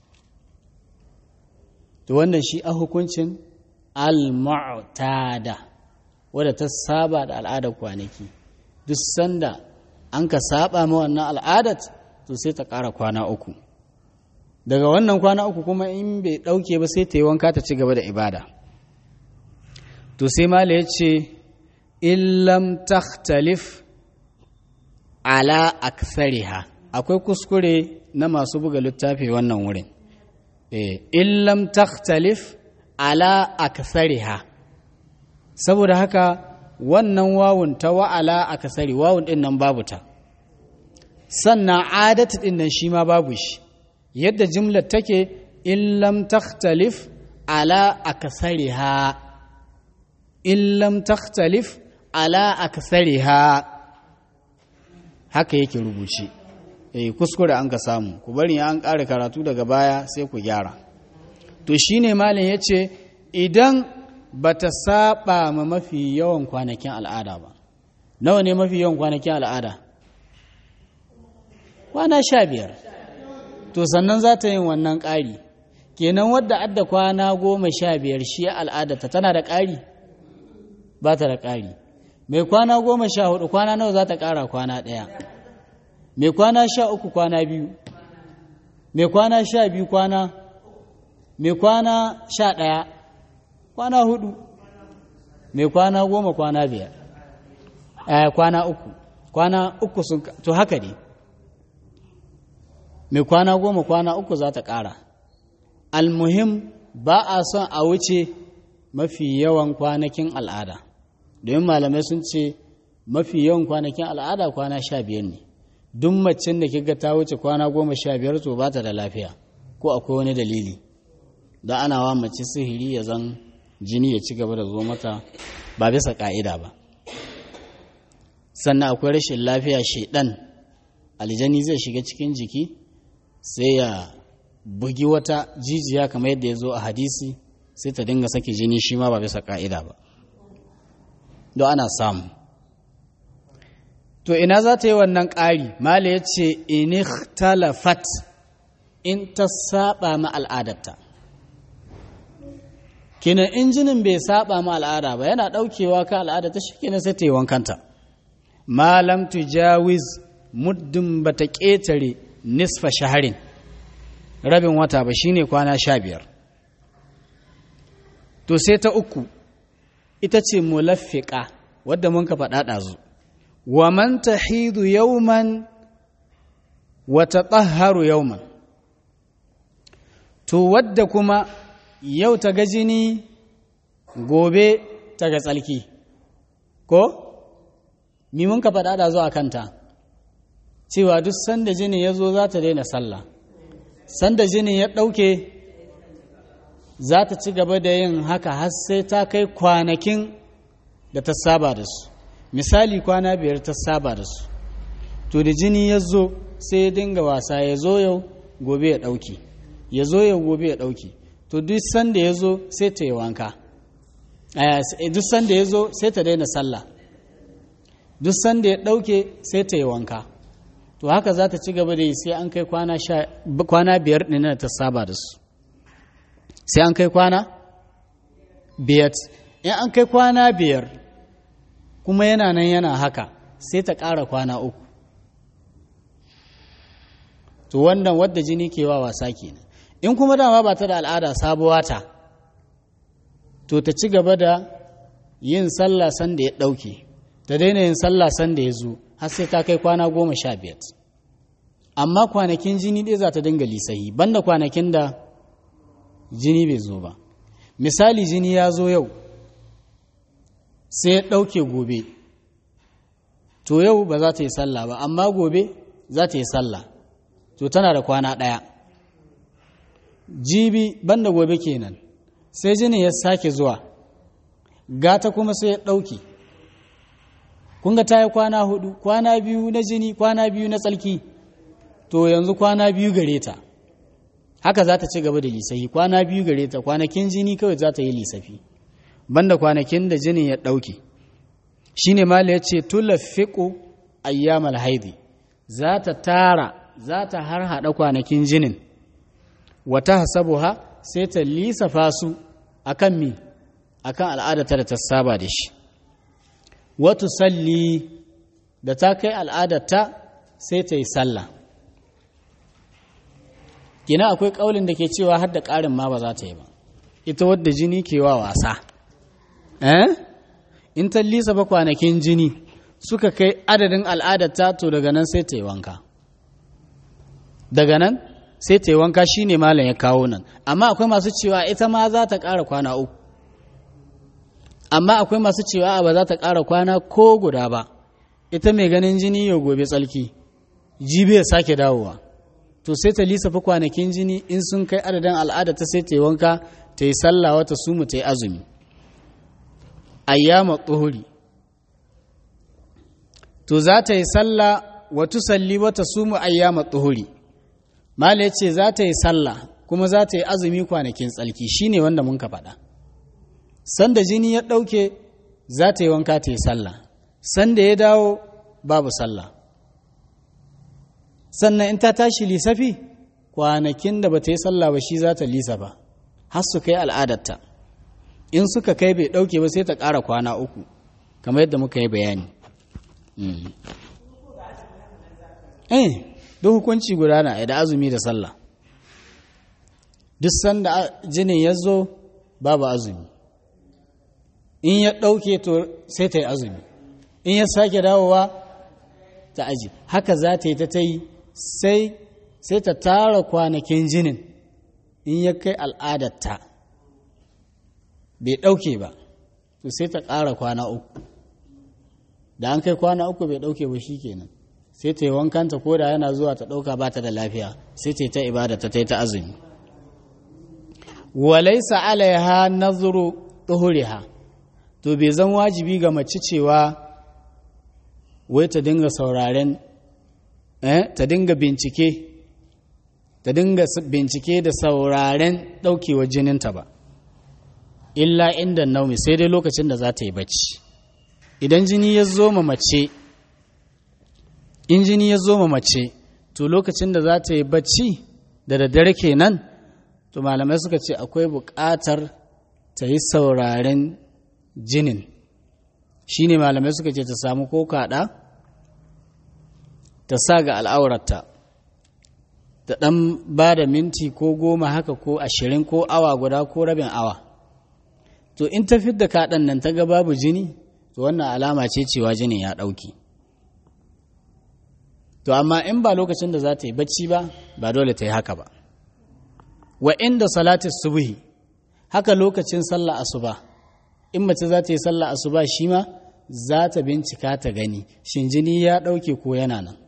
to wannan shi a hukuncin al-mu'tada wadda ta saba da al'adar kwanaki duk sanda an ka saba ma wannan al'adat to sai ta ƙara kwana uku daga wannan kwana uku kuma in bai ɗauke ba sai ta yi wanka ta ci gaba da ibada to sai mala ya ce illam takhtalif ala akthariha akwai kuskure na masu buga littafi wannan wurin eh illam takhtalif ala akthariha saboda haka wannan wawun ta wa'ala akthari wawun din nan babu ta sannan adatu din nan shi ma babu shi yadda jimlar take illam takhtalif ala akthariha illam takhtalif ala akthariha haka yake rubuci eh kuskure an ka samu ku bari an ƙara karatu daga baya sai ku gyara to shine malam yace idan bata saba ma mafi yawan kwanakin al'ada ba nawa ne mafi yawan kwanakin al'ada kwana sha biyar to sannan za ta yin wannan ƙari kenan wadda adda kwana goma sha biyar shi al'adarta tana da ƙari ba ta da ƙari mai kwana goma sha hudu kwana nawa za ta ƙara kwana ɗaya mai kwana sha uku kwana biyu mai kwana sha biyu kwana mai kwana sha ɗaya kwana hudu mai kwana goma kwana biyar eh, kwana uku kwana uku sun to haka ne mai kwana goma kwana uku za ta ƙara almuhim ba a son a wuce mafi yawan kwanakin al'ada domin malamai sun ce mafi yawan kwanakin al'ada kwana sha biyar ne duk macen da kiga ta wuce kwana goma sha biyar to ba ta da lafiya ko akwai wani dalili da ana wa mace sihiri ya zan jini ya ci gaba da zo mata ba bisa ka'ida ba sannan akwai rashin lafiya shedan aljani zai shiga cikin jiki sai ya bugi wata jijiya kamar yadda ya zo a hadisi sai ta dinga sake jini shi ma ba bisa ka'ida ba don ana samu to ina za ta yi wannan ƙari mala ya ce iniktalafat in ta saba ma al'adarta kenan injinin bai saba ma al'ada ba yana ɗaukewa ka al'ada ta shi kenan sai ta yi wankanta malam tujawiz muddin ba ta ƙetare nisfa shaharin rabin wata ba shine kwana sha biyar to sai ta uku ita ce mulaffiqa wadda mun ka faɗa ɗazu wa man tahidu yawman wa tatahharu yawman to wadda kuma yau ta ga jini gobe ta ga tsalki ko mi mun ka faɗa ɗazu a kanta cewa duk sanda jini ya zo za ta daina sallah sanda jini ya ɗauke za ta ci gaba da yin haka har sai ta kai kwanakin da ta saba da su misali kwana biyar ta saba da su to da jini ya zo sai ya dinga wasa ya zo yau gobe ya ɗauke ya zo yau gobe ya ɗauke to duk sanda ya zo sai ta yi wanka duk sanda ya zo sai ta daina sallah duk sanda ya ɗauke sai ta yi wanka to haka za ta ci gaba da yi sai an kai kwana biyar ɗin da ta saba da su sai an kai kwana biyar in an kai kwana biyar kuma yana nan yana haka sai ta ƙara kwana uku to wannan wadda jini ke wa wasa kenan in kuma dama ba ta da al'ada sabuwa ta to ta ci gaba da yin sallah sanda ya ɗauke ta daina yin sallah sanda ya zo har sai ta kai kwana goma sha biyar amma kwanakin jini ɗaya za ta dinga lisahi banda kwanakin da jini bai zo ba misali jini ya zo yau sai ya ɗauke gobe to yau ba za ta yi sallah ba amma gobe za ta yi sallah to tana da kwana ɗaya jibi banda gobe kenan sai jini ya sake zuwa gata kuma sai ya ɗauke kun ga ta yi kwana hudu, kwana biyu na jini, kwana biyu na tsalki, to yanzu kwana biyu gare ta, haka za ta ci gaba da lissafi, kwana biyu gare ta, kwanakin jini kawai za ta yi lissafi, banda kwanakin da jinin ya ɗauke. Shi ne mala ya ce, tulafiƙo ayyamal haidi, za ta tara, za ta har haɗa kwanakin jinin, wata hasabuha sai ta lissafa su a kan mi, a kan al'adata da ta saba da shi. Watu salli da ta kai al'adarta sai ta yi sallah. Gina akwai ƙaulin da ke cewa har da ƙarin ma ba za ta yi ba, ita wadda jini ke wa wasa. Eh? In ta lissafa kwanakin jini suka kai adadin al'adarta, to daga nan sai ta yi wanka. Daga nan sai ta yi wanka shi ne malam ya kawo nan. Amma akwai masu cewa ita ma za ta ƙara kwana uku. Amma akwai masu cewa ba za ta ƙara kwana ko guda ba. Ita mai ganin jini yau gobe tsalki, jibi ya sake dawowa. To sai ta lissafa kwanakin jini in sun kai adadin al'adarta sai ta yi wanka, ta yi sallah, wata sumu, ta yi azumi. Ayyama tsuhuri, to za ta yi sallah wa tusalli wata sumu ayyama tsuhuri. Mala ya ce za ta yi sallah kuma za ta yi azumi kwanakin tsalki, shi ne wanda mun ka faɗa. Sanda jini ya ɗauke za ta yi wanka ta yi sallah, sanda ya dawo babu sallah. Sannan in ta tashi lissafi kwanakin da ba ta yi sallah ba shi za ta lissafa har su kai al'adarta. In suka kai bai ɗauke ba sai ta ƙara kwana uku, kamar yadda muka yi bayani. Eh, duk hukunci guda na da azumi da sallah. Duk sanda jinin ya zo babu azumi. In ya ɗauke to sai ta yi azumi. In ya sake dawowa ta aji. Haka za ta yi ta ta yi sai ta tara kwanakin jinin in ya kai al'adarta. Bai ɗauke ba, to sai ta ƙara kwana uku. Da an kai kwana uku bai ɗauke ba shi kenan. Sai ta yi wankanta ko da yana zuwa ta ɗauka ba ta da lafiya, sai ta yi ta ibada ta ta yi ta azumi. Walaisa alaiha nazuru tuhuriha, to bai zan wajibi ga mace cewa wai ta dinga sauraren, eh, ta dinga bincike, ta dinga bincike da sauraren ɗaukewar jininta ba. Illa inda naumi, sai dai lokacin da za ta yi bacci. Idan jini ya zo ma mace, in jini ya zo ma mace, to lokacin da za ta yi bacci da daddare kenan, to malamai suka ce akwai buƙatar ta yi sauraren jinin. Shi ne malamai suka ce ta samu ko kaɗa, ta sa ga al'aurarta, ta ɗan ba da minti ko goma haka ko ashirin ko awa guda ko rabin awa. To in ta fidda kaɗan nan ta ga babu jini, to wannan alama ce cewa jinin ya ɗauki. To amma in ba lokacin da za ta yi bacci ba, ba dole ta yi haka ba. Wa inda salatis subuhi, haka lokacin sallah asuba, in mace za ta yi sallah asuba shi ma za ta bincika ta gani, shin jini ya ɗauke ko yana nan.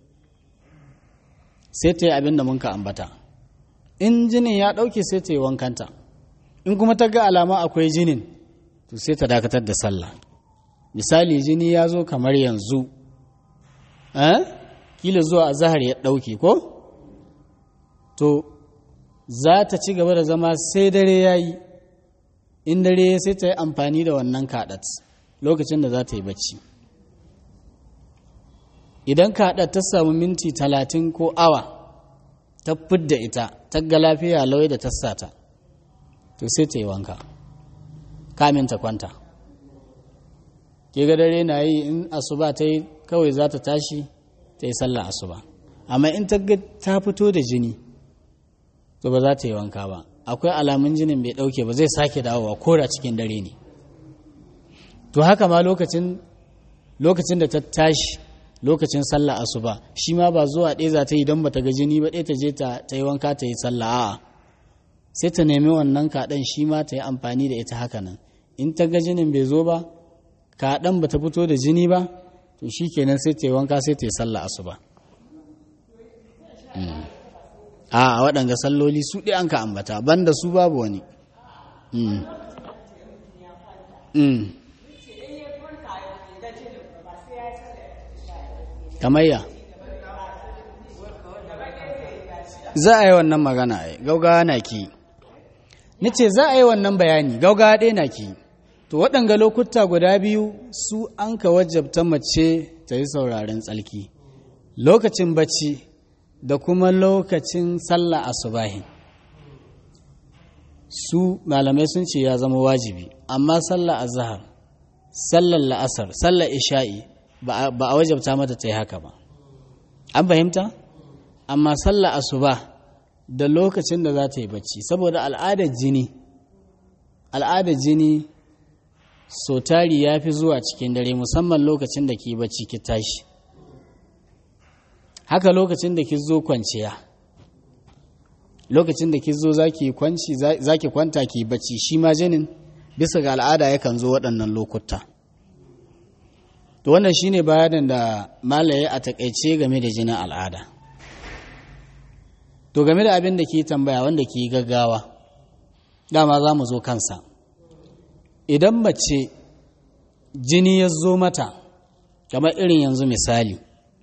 Sai ta yi abin da mun ka ambata. In jinin ya ɗauke sai ta yi wankanta. In kuma ta ga alama akwai jinin, to sai ta dakatar da sallah. Misali jini ya zo kamar yanzu, eh? Kila zuwa a zahar ya ɗauke ko? To, za ta ci gaba da zama sai dare ya yi, in dare sai ta yi amfani da wannan kaɗat lokacin da za ta yi bacci. Idan kaɗat ta samu minti talatin ko awa, ta fidda ita, ta ga lafiya lauyi da ta sata, to sai ta yi wanka, kamin ta kwanta. Ke ga dare na yi in asuba ta yi kawai za ta tashi ta yi sallah asuba. Amma in ta ga ta fito da jini, to ba za ta yi wanka ba. Akwai alamun jinin bai ɗauke ba, zai sake dawowa ko da cikin dare ne. To haka ma lokacin lokacin da ta tashi lokacin sallah asuba, shi ma ba zuwa ɗaya za ta yi don ba ta ga jini ba, ɗaya ta je ta yi wanka ta yi sallah, a'a. Sai ta nemi wannan kaɗan shi ma ta yi amfani da ita haka nan. In ta ga jinin bai zo ba, kaɗan ba ta fito da jini ba, to shi kenan sai ta yi wanka sai ta yi sallah asuba. A waɗanga salloli su ɗi an ka ambata, banda su babu wani. kamayya za a yi wannan magana gaugawa na ki nace za a yi wannan bayani gaugawa ɗaya na ki to waɗanga lokuta guda biyu su an ka wajabta mace ta yi sauraren tsalki lokacin bacci da kuma lokacin sallah asubahin su malamai sun ce ya zama wajibi amma sallah azhar sallar la'asar sallar isha'i ba a wajabta mata ta yi haka ba an fahimta amma sallar asuba da lokacin da za ta yi bacci saboda al'adar jini al'adar jini so tari ya fi zuwa cikin dare musamman lokacin da ke bacci ki tashi haka lokacin da ki zo kwanciya lokacin da ki zo za ki kwanci za ki kwanta ki bacci shi ma jinin bisa ga al'ada yakan zo waɗannan lokuta to wannan shine bayanin da malaye a takaice game da jinin al'ada to game da abin da ke tambaya wanda ke gaggawa dama za mu zo kansa idan mace jini ya zo mata kamar irin yanzu misali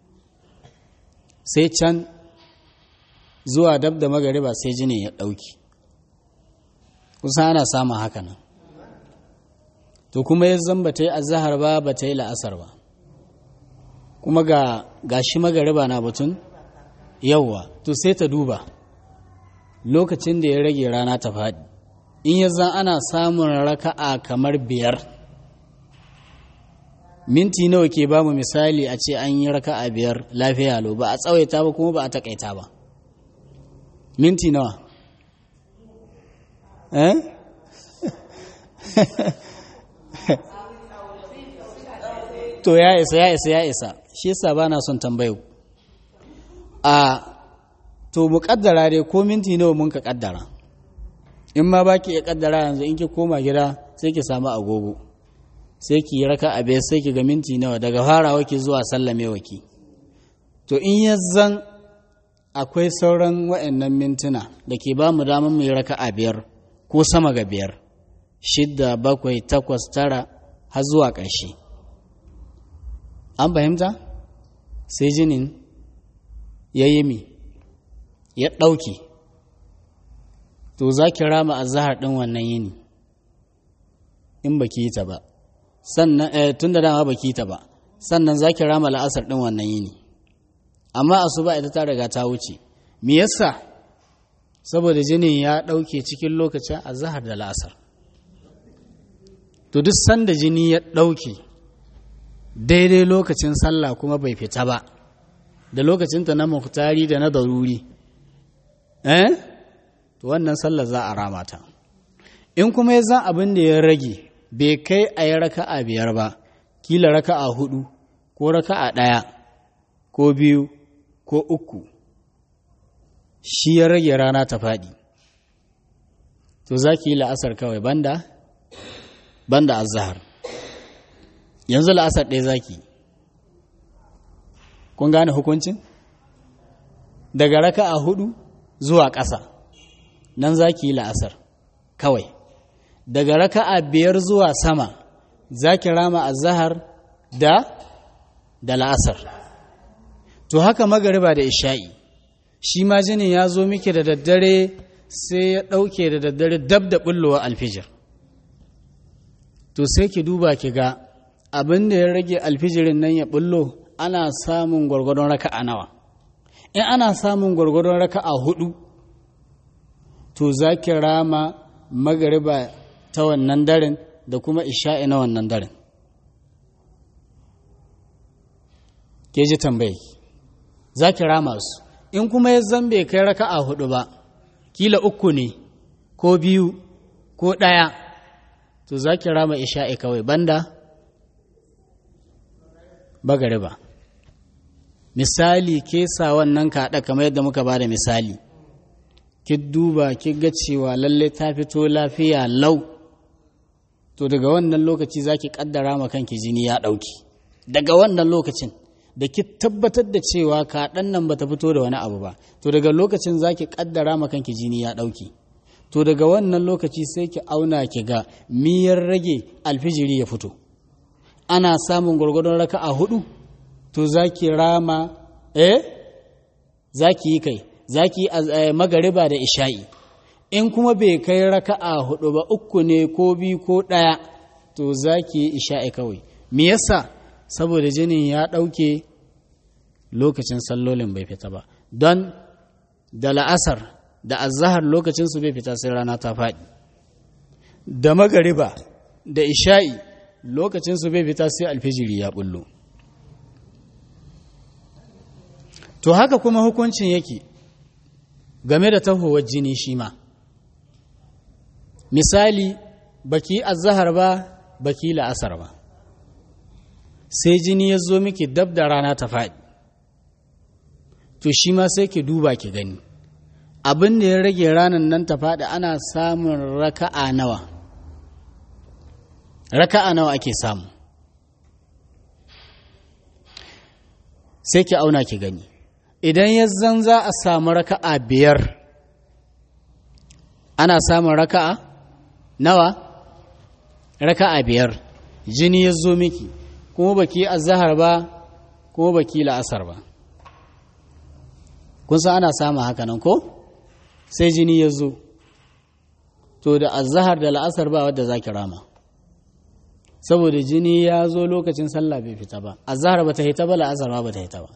sai can zuwa dab da magariba sai jini ya ɗauki kusa ana samun haka nan to kuma ya zan ba ta yi azahar ba ba ta yi la'asar ba kuma ga gashi magariba na batun yawwa to sai ta duba lokacin da ya rage rana ta faɗi in ya zan ana samun raka'a kamar biyar minti nawa ke ba mu misali a ce an yi raka'a biyar lafiya lau ba a tsawaita ba kuma ba a takaita ba minti nawa eh to ya isa ya isa ya isa shi yasa ba na son tambayo a to mu kaddara dai ko minti nawa mun ka kaddara in ma baki ya kaddara yanzu in ki koma gida sai ki samu agogo sai ki raka abe sai ki ga minti nawa daga farawa ki zuwa sallamewa ki to in yazzan akwai sauran wa'annan mintuna da ke ba mu damar mu yi raka a biyar ko sama ga biyar shidda bakwai takwas tara har zuwa ƙarshe an fahimta sai jinin ya yi mi ya ɗauki to za ki rama a zahar ɗin wannan yini in ba ki yi ta ba sannan eh, tun da dama ba ki yi ta ba sannan za ki rama la'asar ɗin wannan yini amma asuba ita ta riga ta wuce me yasa saboda jinin ya ɗauke cikin lokacin azhar da la'asar to duk sanda jini ya ɗauke daidai lokacin sallah kuma bai fita ba da lokacinta na muhtari da na daruri eh to wannan sallar za a rama ta in kuma ya zan abin da ya rage bai kai a yi raka'a biyar ba kila raka'a hudu ko raka'a ɗaya ko biyu ko uku shi ya rage rana ta faɗi to za ki yi la'asar kawai banda banda azhar yanzu la'asar ɗaya za ki kun gane hukuncin daga raka'a hudu zuwa ƙasa nan za ki yi la'asar kawai daga raka'a biyar zuwa sama za ki rama azhar da da la'asar to haka magariba da isha'i shi ma jinin ya zo miki da daddare sai ya ɗauke da daddare dab da ɓullowa alfijir to sai ki duba ki ga abin da ya rage alfijirin nan ya ɓullo ana samun gwargwadon raka'a nawa in ana samun gwargwadon raka'a hudu to za ki rama magariba ta wannan daren da kuma isha'i na wannan daren ke ji tambayi za ki rama su in kuma ya zambe kai raka'a hudu ba kila uku ne ko biyu ko ɗaya to za ki rama isha'i kawai banda bagariba misali ke sa wannan kaɗa kamar yadda muka ba da misali ki duba ki ga cewa lalle ta fito lafiya lau to daga wannan lokaci za ki ƙaddara ma kanki jini ya ɗauki daga wannan lokacin da ki tabbatar da cewa kaɗan nan ba ta fito da wani abu ba to daga lokacin za ki ƙaddara ma kanki jini ya ɗauki to daga wannan lokaci sai ki auna ki ga miyar rage alfijiri ya fito ana samun gwargwadon raka'a hudu to za ki rama eh za ki yi kai za ki yi magariba da isha'i in kuma bai kai raka'a hudu ba uku ne ko biyu ko ɗaya to za ki yi isha'i kawai me yasa saboda jinin ya ɗauke lokacin sallolin bai fita ba don da la'asar da azahar lokacinsu bai fita sai rana ta faɗi da magariba da isha'i lokacinsu bai fita sai alfijiri ya bullo to haka kuma hukuncin yake game da tahowar jini shi ma misali baki azahar ba baki la'asar ba sai jini ya zo miki dab da rana ta faɗi to shi ma sai ki duba ki gani abin da ya rage ranar nan ta faɗi ana samun raka'a nawa raka'a nawa ake samu sai ki auna ki gani idan ya zan za a samu raka'a biyar ana samun raka'a nawa raka'a biyar jini ya zo miki kuma baki azhar ba kuma baki la'asar ba kun san ana samun haka nan ko sai jini ya zo to da azhar da la'asar ba wadda zaki rama saboda jini ya zo lokacin sallah bai fita ba azhar ba ta hita ba la'asar ba ta hita ba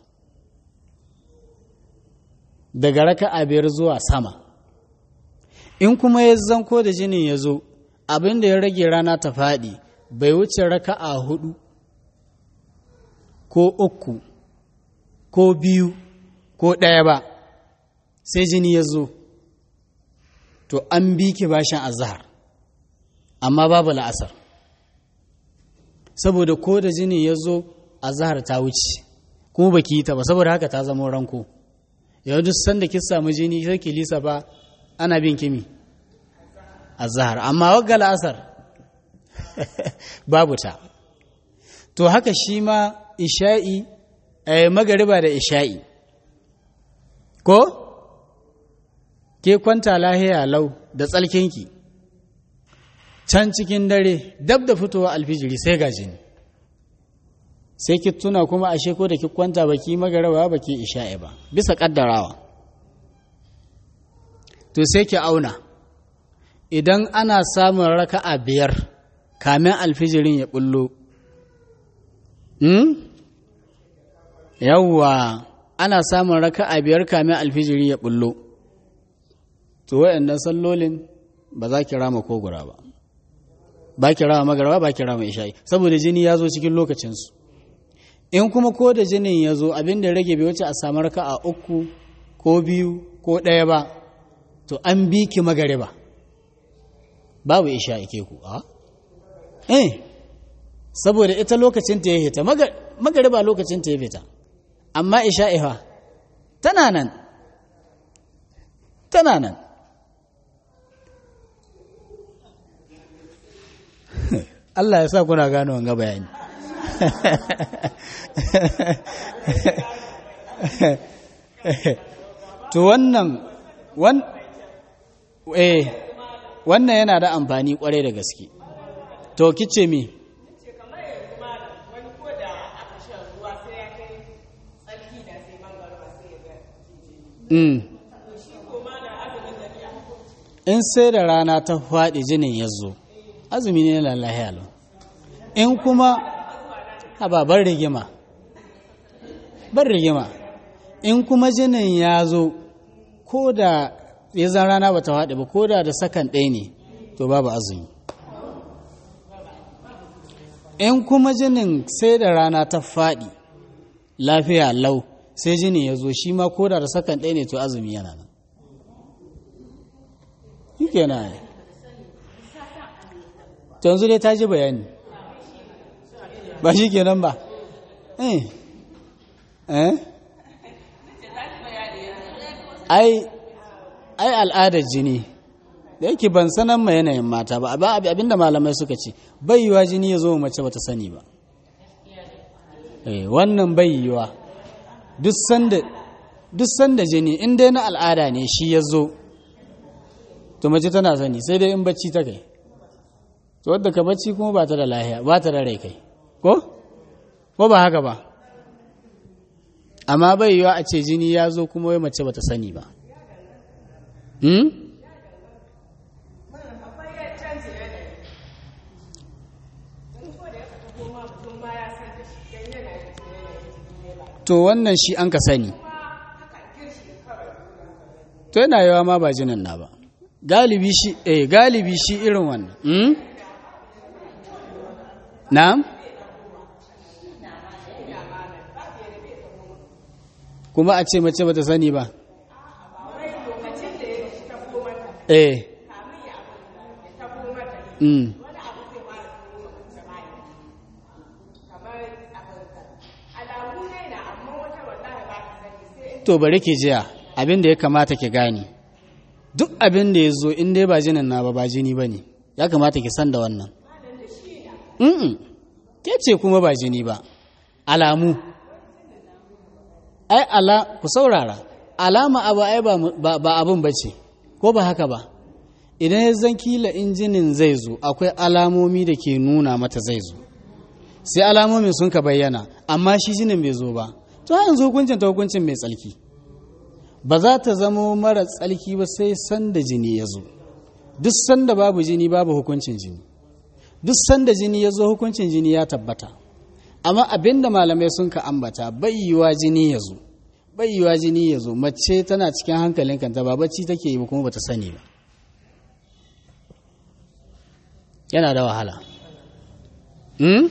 daga raka'a biyar zuwa sama in kuma ya zanko da jinin ya zo abin da ya rage rana ta faɗi bai wuce raka'a hudu ko uku ko biyu ko ɗaya ba sai jini ya zo to an bi ki bashin azhar amma babu la'asar saboda ko da jini ya zo azhar ta wuce kuma baki yi ta ba saboda haka ta zama ranko yau duk sanda ki samu jini sai ki lisa ba ana bin kimi azhar amma wagga la'asar babu ta to haka shi ma isha'i eh magariba da isha'i ko ke kwanta lahiya lau da tsalkinki can cikin dare dab da fitowa alfijiri sai ga jini sai ki tuna kuma ashe ko da ki kwanta baki magariba baki isha'i ba bisa kaddarawa to sai ki auna idan ana samun raka'a biyar kamin alfijirin ya bullo hmm? yawwa ana samun raka'a biyar kamin alfijiri ya bullo to waɗannan sallolin ba za ki rama ko gura ba ba ki rama magarba ba ki rama isha'i saboda jini ya zo cikin lokacinsu in kuma ko da jinin ya zo abin da rage bai wuce a samu raka'a uku ko biyu ko ɗaya ba to an bi ki magariba babu isha'i ke ku a eh saboda ita lokacin ta ya fita magariba lokacin ta ya fita amma isha'i fa tana nan tana nan Allah ya sa kuna gano wanga bayani to wannan wan eh wannan yana da amfani kwarai da gaske to kice mi mm in sai da rana ta faɗi jinin ya zo azumi ne na lahiya lau in kuma haba bar rigima bar rigima in kuma jinin ya zo ko da ya zan rana ba ta faɗi ba ko da da sakan ɗaya ne to babu azumi in kuma jinin sai da rana ta faɗi lafiya lau sai jinin ya zo shi ma ko da da sakan ɗaya ne to azumi yana nan shi kenan to yanzu dai ta ji bayani ba shi kenan ba eh eh ai ai al'adar jini da yake ban sanan ma yanayin mata ba abinda malamai suka ce bai yiwa jini ya zo mace bata sani ba eh wannan bai yiwa duk sanda duk sanda jini in dai na al'ada ne shi ya zo to mace tana sani sai dai in bacci ta kai to wadda ka bacci kuma ba ta da lahiya ba ta da rai kai ko ko ba haka ba amma bai yiwa a ce jini ya zo kuma wai mace bata sani ba. hmm? to wannan shi an ka sani, to yana yawa ma ba jinin na ba galibi shi eh galibi shi irin wannan. hmm? na'am kuma a ce mace bata sani ba. eh mm to bari ke jiya abin da ya kamata ki gane, duk abin da ya zo in dai ba jinin na ba ba jini ba ne, ya kamata ki san da wannan. mm ke ce kuma ba jini ba, alamu ai ala ku saurara, alama abu ai ba ba abun bace ko ba haka ba. Idan ya zan kila injinin zai zo akwai alamomi da ke nuna mata zai zo, sai alamomin sun ka bayyana amma shi jinin bai zo ba, to yanzu hukuncin ta hukuncin mai tsalki, ba za ta zama mara tsalki ba sai sanda jini ya zo. Duk sanda babu jini babu hukuncin jini, duk sanda jini ya zo hukuncin jini ya tabbata. Amma abinda malamai sun ka ambata bai yiwa jini ya zo, bai yiwa jini ya zo mace tana cikin hankalin kanta ba bacci take yi ba kuma bata sani ba, yana da wahala. hmm?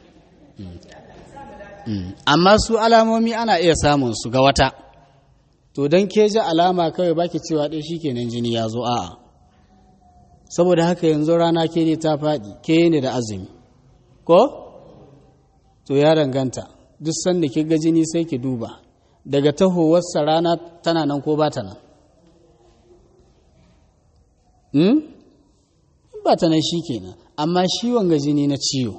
hmm. amma su alamomi ana iya samun su ga wata, to don ke ji alama kawai baki cewa ɗaya shi kenan jini ya zo, a'a. Saboda haka yanzu rana ke ne ta faɗi, ke ne da azumi ko? To ya danganta, duk sanda ki ga jini sai ki duba daga tahowarsa rana tana nan ko ba ta nan. hmm? ba ta nan shi kenan, amma shi wanga jini na ciwo,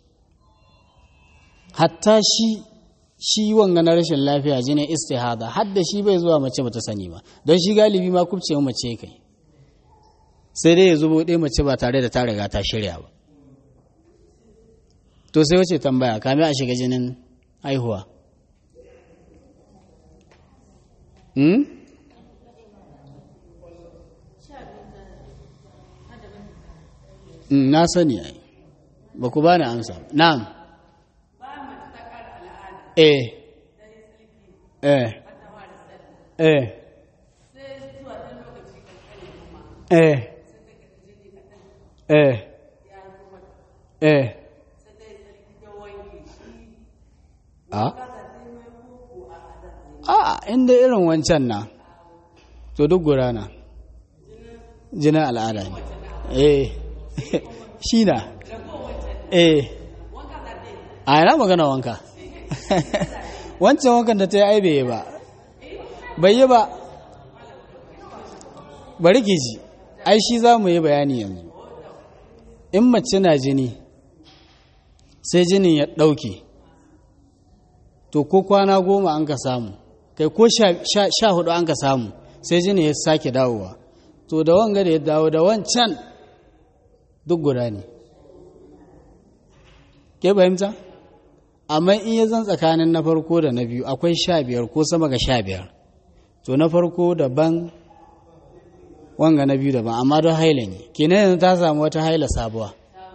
hatta shi shi wanga na rashin lafiya jinin istihada hadda shi bai zuwa mace bata sani ba, don shi galibi ma kubce mace kai, sai dai ya zubo ɗaya mace ba tare da ta riga ta shirya ba. To sai wace tambaya kame a shiga jinin haihuwa? hmm? na sani ai ba ku bani amsa. na'am eh eh eh eh eh eh a a inda irin wancan na to duk gurana jinin al'ada ne. eh shi na eh a yana magana wanka wancan wankan da ta yi aibe ba bai yi ba, bari ke ji ai shi za mu yi bayani yanzu. In mace na jini sai jinin ya ɗauke, to ko kwana goma an ka samu kai ko sha hudu an ka samu sai jini ya sake dawowa, to da wanga da ya dawo da wancan duk guda ne, ke fahimta? Amma in ya zan tsakanin na farko da na biyu akwai sha biyar ko sama ga sha biyar, to na farko daban wanga na biyu daban, amma don haila ne, kenan yanzu ta samu wata haila sabuwa.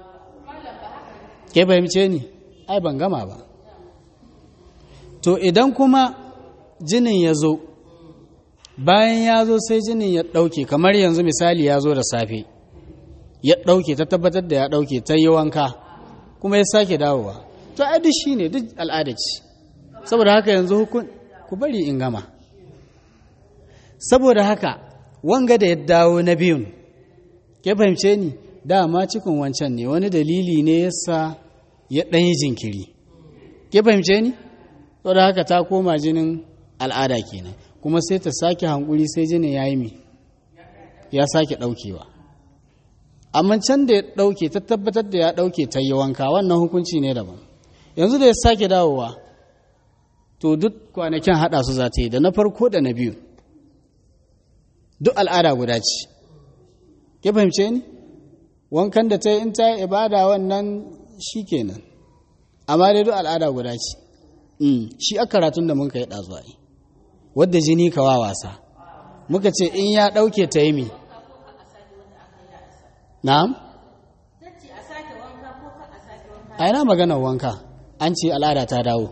Ke fahimce ni? Ai ban gama ba. To idan kuma jinin ya zo, bayan ya zo sai jinin ya ɗauke, kamar yanzu misali ya zo da safe ya ɗauke, ta tabbatar da ya ɗauke, ta yi wanka kuma ya sake dawowa, to ai duk shi ne duk al'ada ce. Saboda haka yanzu hukun ku bari in gama. Saboda haka wanga da ya dawo na biyun, ke fahimce ni, dama cikin wancan ne, wani dalili ne yasa ya ɗan yi jinkiri, ke fahimce ni? Saboda haka ta koma jinin al'ada kenan, kuma sai ta sake hankuri sai jinin ya yi mi ya sake ɗaukewa. Amma can da ya ɗauke ta tabbatar da ya ɗauke ta yi wanka, wannan hukunci ne daban. Yanzu da ya sake dawowa, to duk kwanakin haɗa su za ta yi da na farko da na biyu, duk al'ada guda ce. Ke fahimce ni? Wankan da ta yi in ta yi ibada wannan shi kenan, amma dai duk al'ada guda ce. mm. shi a karatun da mun kai ɗazu ai wadda jini kawa wasa muka ce in ya ɗauke ta yi mi na'am a yana maganar wanka an ce al'ada ta dawo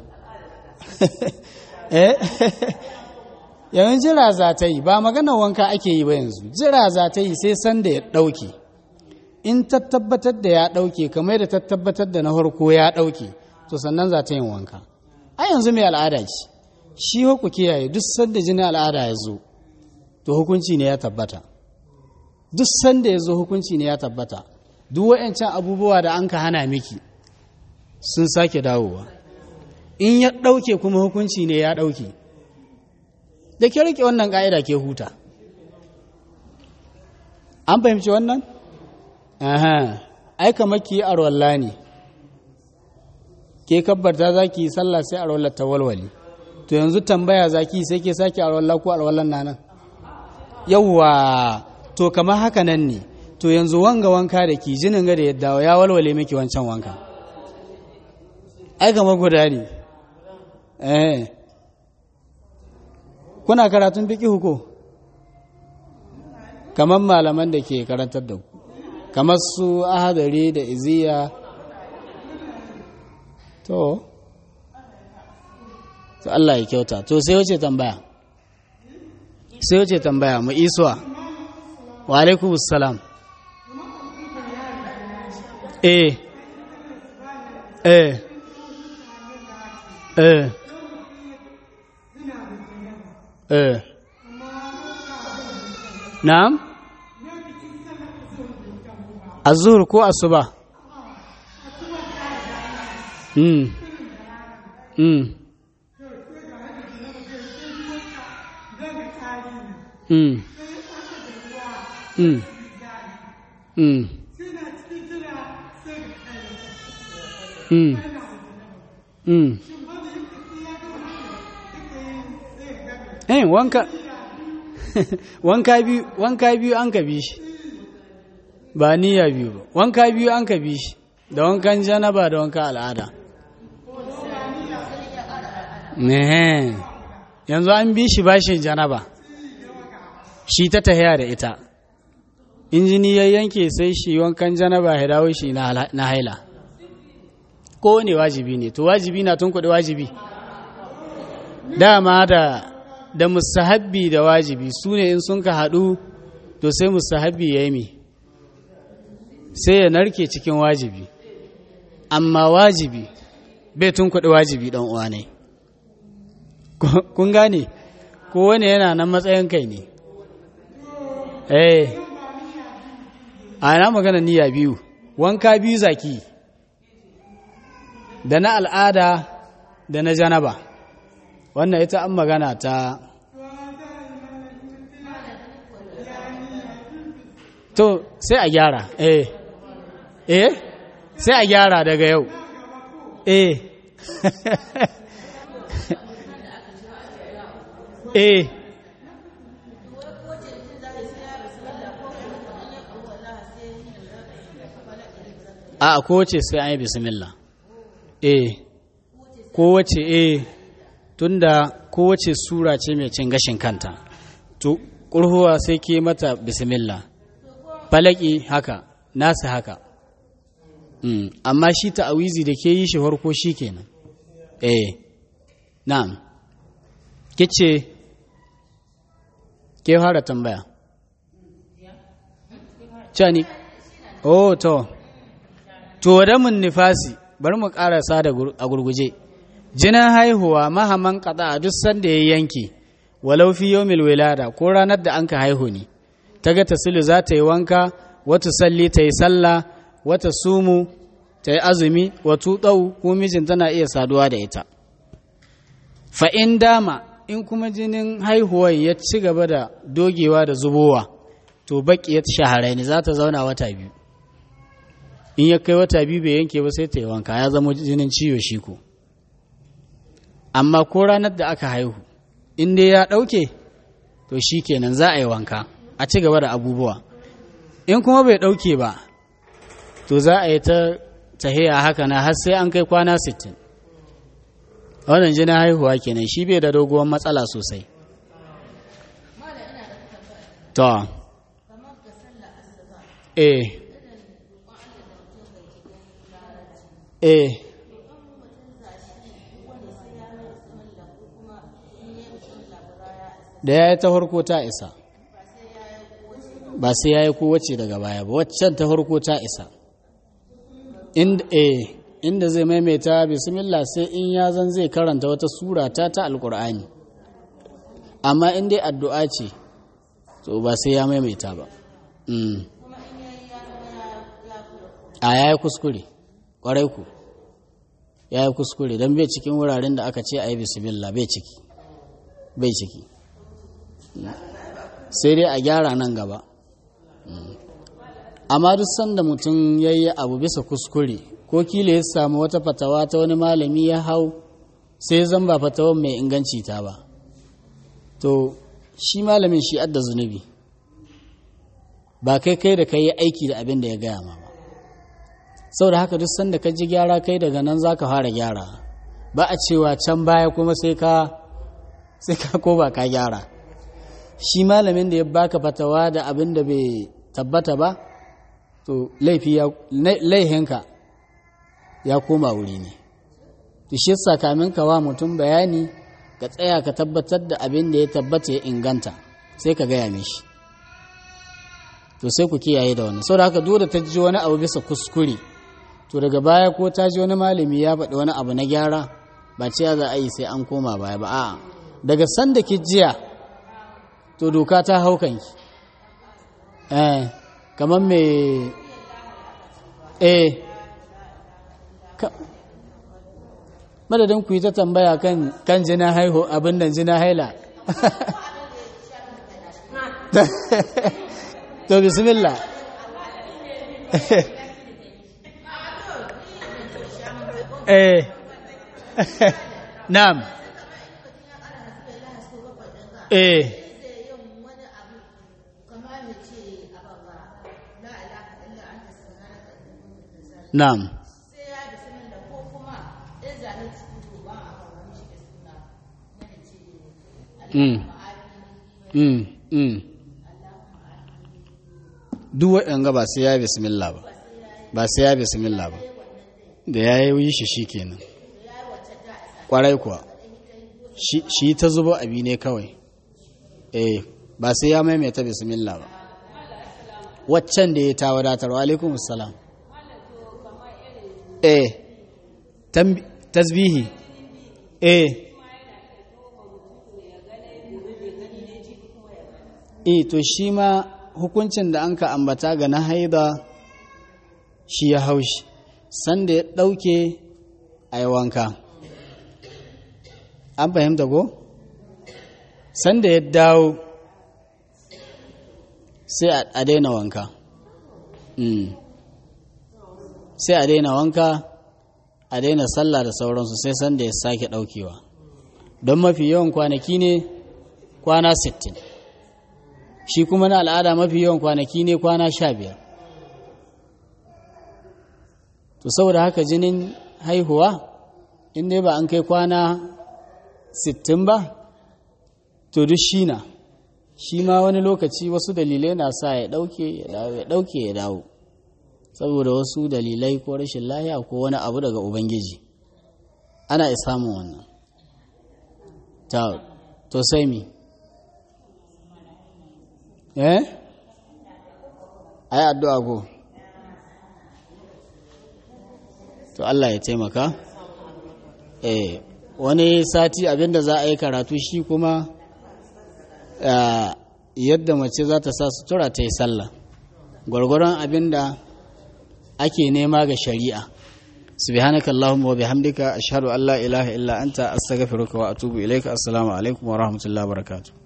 eh yawan jira za ta yi ba maganar wanka ake yi ba yanzu jira za ta yi sai sanda ya ɗauke in ta tabbatar da ya ɗauke kamar da ta tabbatar da na farko ya ɗauke to sannan za ta yin wanka a yanzu mai al'ada ce shi ku kiyaye duk sanda jinin al'ada ya zo to hukunci ne ya tabbata duk sanda ya zo hukunci ne ya tabbata duk wa'ancan abubuwa da an ka hana miki sun sake dawowa in ya ɗauke kuma hukunci ne ya ɗauke da ke rike wannan ƙa'ida ke huta an fahimci wannan? aha ai kamar ki arwalla ne ke kabbarta za ki yi sallah sai arwallar ta walwale to yanzu tambaya za ki sai ke sake arwalla ko arwallar na nan yawwa to kamar haka nan ne to yanzu wanga wanka da ki jinin ga da yadda ya walwale miki wancan wanka ai kamar guda ne eh kuna karatun fiqh ko kamar malaman da ke karantar da ku kamar su ahadari da iziya to to Allah ya kyauta to sai wace tambaya sai wace tambaya mu isuwa wa alaikumus salam eh eh eh eh na'am azhur ko asuba mm mm mm mm mm mm mm eh wanka wanka biyu wanka biyu an ka bi shi ba niyya biyu ba wanka biyu an ka bi shi da wankan janaba da wankan al'ada ne yanzu an bi shi bashin janaba shi ta tahiya da ita injini ya yanke sai shi wankan janaba ya dawo shi na haila ko ne wajibi ne to wajibi na tun kuɗi wajibi dama da da mustahabbi da wajibi su ne in sun ka haɗu to sai mustahabbi ya yi mi sai ya narke cikin wajibi amma wajibi bai tun kuɗi wajibi ɗan uwa ne kun gane kowane yana nan matsayin kai ne eh ana magana niyya biyu wanka biyu zaki da na al'ada da na janaba wannan ita an magana ta to sai a gyara eh eh sai a gyara daga yau eh eh a kowace sai an yi bismillah eh kowace eh tunda kowace sura ce mai cin gashin kanta to ƙurhuwa sai ke mata bismillah falaki haka nasu haka mm. amma shi ta'awizi da ke yi shi farko shi kenan eh na'am kice ke fara tambaya cani oh to to da mun nifasi bari mu karasa da a gurguje jinin haihuwa mahaman kada a duk sanda ya yanke walau fi yawmil wilada ko ranar da anka haihu ne taga tasilu za ta yi wanka wata salli ta yi sallah wata sumu ta yi azumi watu dau ko mijin tana iya saduwa da ita fa in dama in kuma jinin haihuwar ya ci gaba da dogewa da zubowa to baqiyat shahrayn za ta zauna wata biyu in ya kai wata biyu bai yanke ba sai ta yi wanka ya zama jinin ciwo shi ko amma ko ranar da aka haihu in dai ya ɗauke to shi kenan za a yi wanka a ci gaba da abubuwa in kuma bai ɗauke ba to za a yi ta tahiya haka na har sai an kai kwana sittin wannan jinin haihuwa kenan shi bai da doguwar matsala sosai to eh eh da ya yi ta farko ta isa ba sai ya yi kowace daga baya ba waccan ta farko ta isa inda eh inda zai maimaita bismillah sai in ya zan zai karanta wata sura ta ta alkur'ani amma in dai addu'a ce to ba sai ya maimaita ba a ya yi kuskure ƙwarai ku ya yi kuskure don bai cikin wuraren da aka ce a yi bismillah bai ciki bai ciki sai dai a gyara nan gaba amma duk sanda mutum ya yi abu bisa kuskure ko kila ya samu wata fatawa ta wani malami ya hau sai zan ba fatawan mai inganci ta ba to shi malamin shi adda zunubi ba kai kai da kai yi aiki da abin da ya gaya ma ba saboda haka duk sanda ka ji gyara kai daga nan za ka fara gyara ba a cewa can baya kuma sai ka sai ka ko ba ka gyara shi malamin da ya baka fatawa da abin da bai tabbata ba to laifi ya laihinka ya koma wuri ne to shi yasa kamin ka wa mutum bayani ka tsaya ka tabbatar da abin da ya tabbata ya inganta sai ka gaya mishi to sai ku kiyaye da wannan saboda haka dole ta ji wani abu bisa kuskure to daga baya ko ta ji wani malami ya faɗi wani abu na gyara ba ce za a yi sai an koma baya ba a'a daga sanda ki jiya to doka ta hau kanki eh kamar me eh madadin ku yi ta tambaya kan kan jina haihu abin da jina haila to bismillah eh na'am eh na'am mm mm mm duk waɗanda ba sai ya bismillah ba ba sai ya bismillah ba da ya yi shi shi kenan ƙwarai kuwa shi ta zubo abi ne kawai eh ba sai ya maimaita bismillah ba waccan da ya ta wadatar wa alaikum salam eh tasbihi eh eh to shi ma hukuncin da an ka ambata ga na haida shi ya haushi sanda ya ɗauke a yi wanka an fahimta ko? Sanda ya dawo sai a daina wanka sai a daina wanka a daina sallah da sauransu sai sanda ya sake ɗaukewa don mafi yawan kwanaki ne kwana sittin shi kuma na al'ada mafi yawan kwanaki ne kwana sha biyar to saboda haka jinin haihuwa in dai ba an kai kwana sittin ba to duk shi na shi ma wani lokaci wasu dalilai na sa ya ɗauke ya dawo ya ɗauke ya dawo saboda wasu dalilai ko rashin lahiya ko wani abu daga ubangiji ana iya samun wannan to sai mi eh ayi addu'a go to Allah ya taimaka eh wani sati abinda za a yi karatu shi kuma yadda mace za ta sa sutura ta yi sallah gwargwaron abinda ake nema ga shari'a subhanaka allahumma wa bihamdika ashhadu an la ilaha illa anta astaghfiruka wa atubu ilaika assalamu alaikum wa rahmatullahi wa barakatuh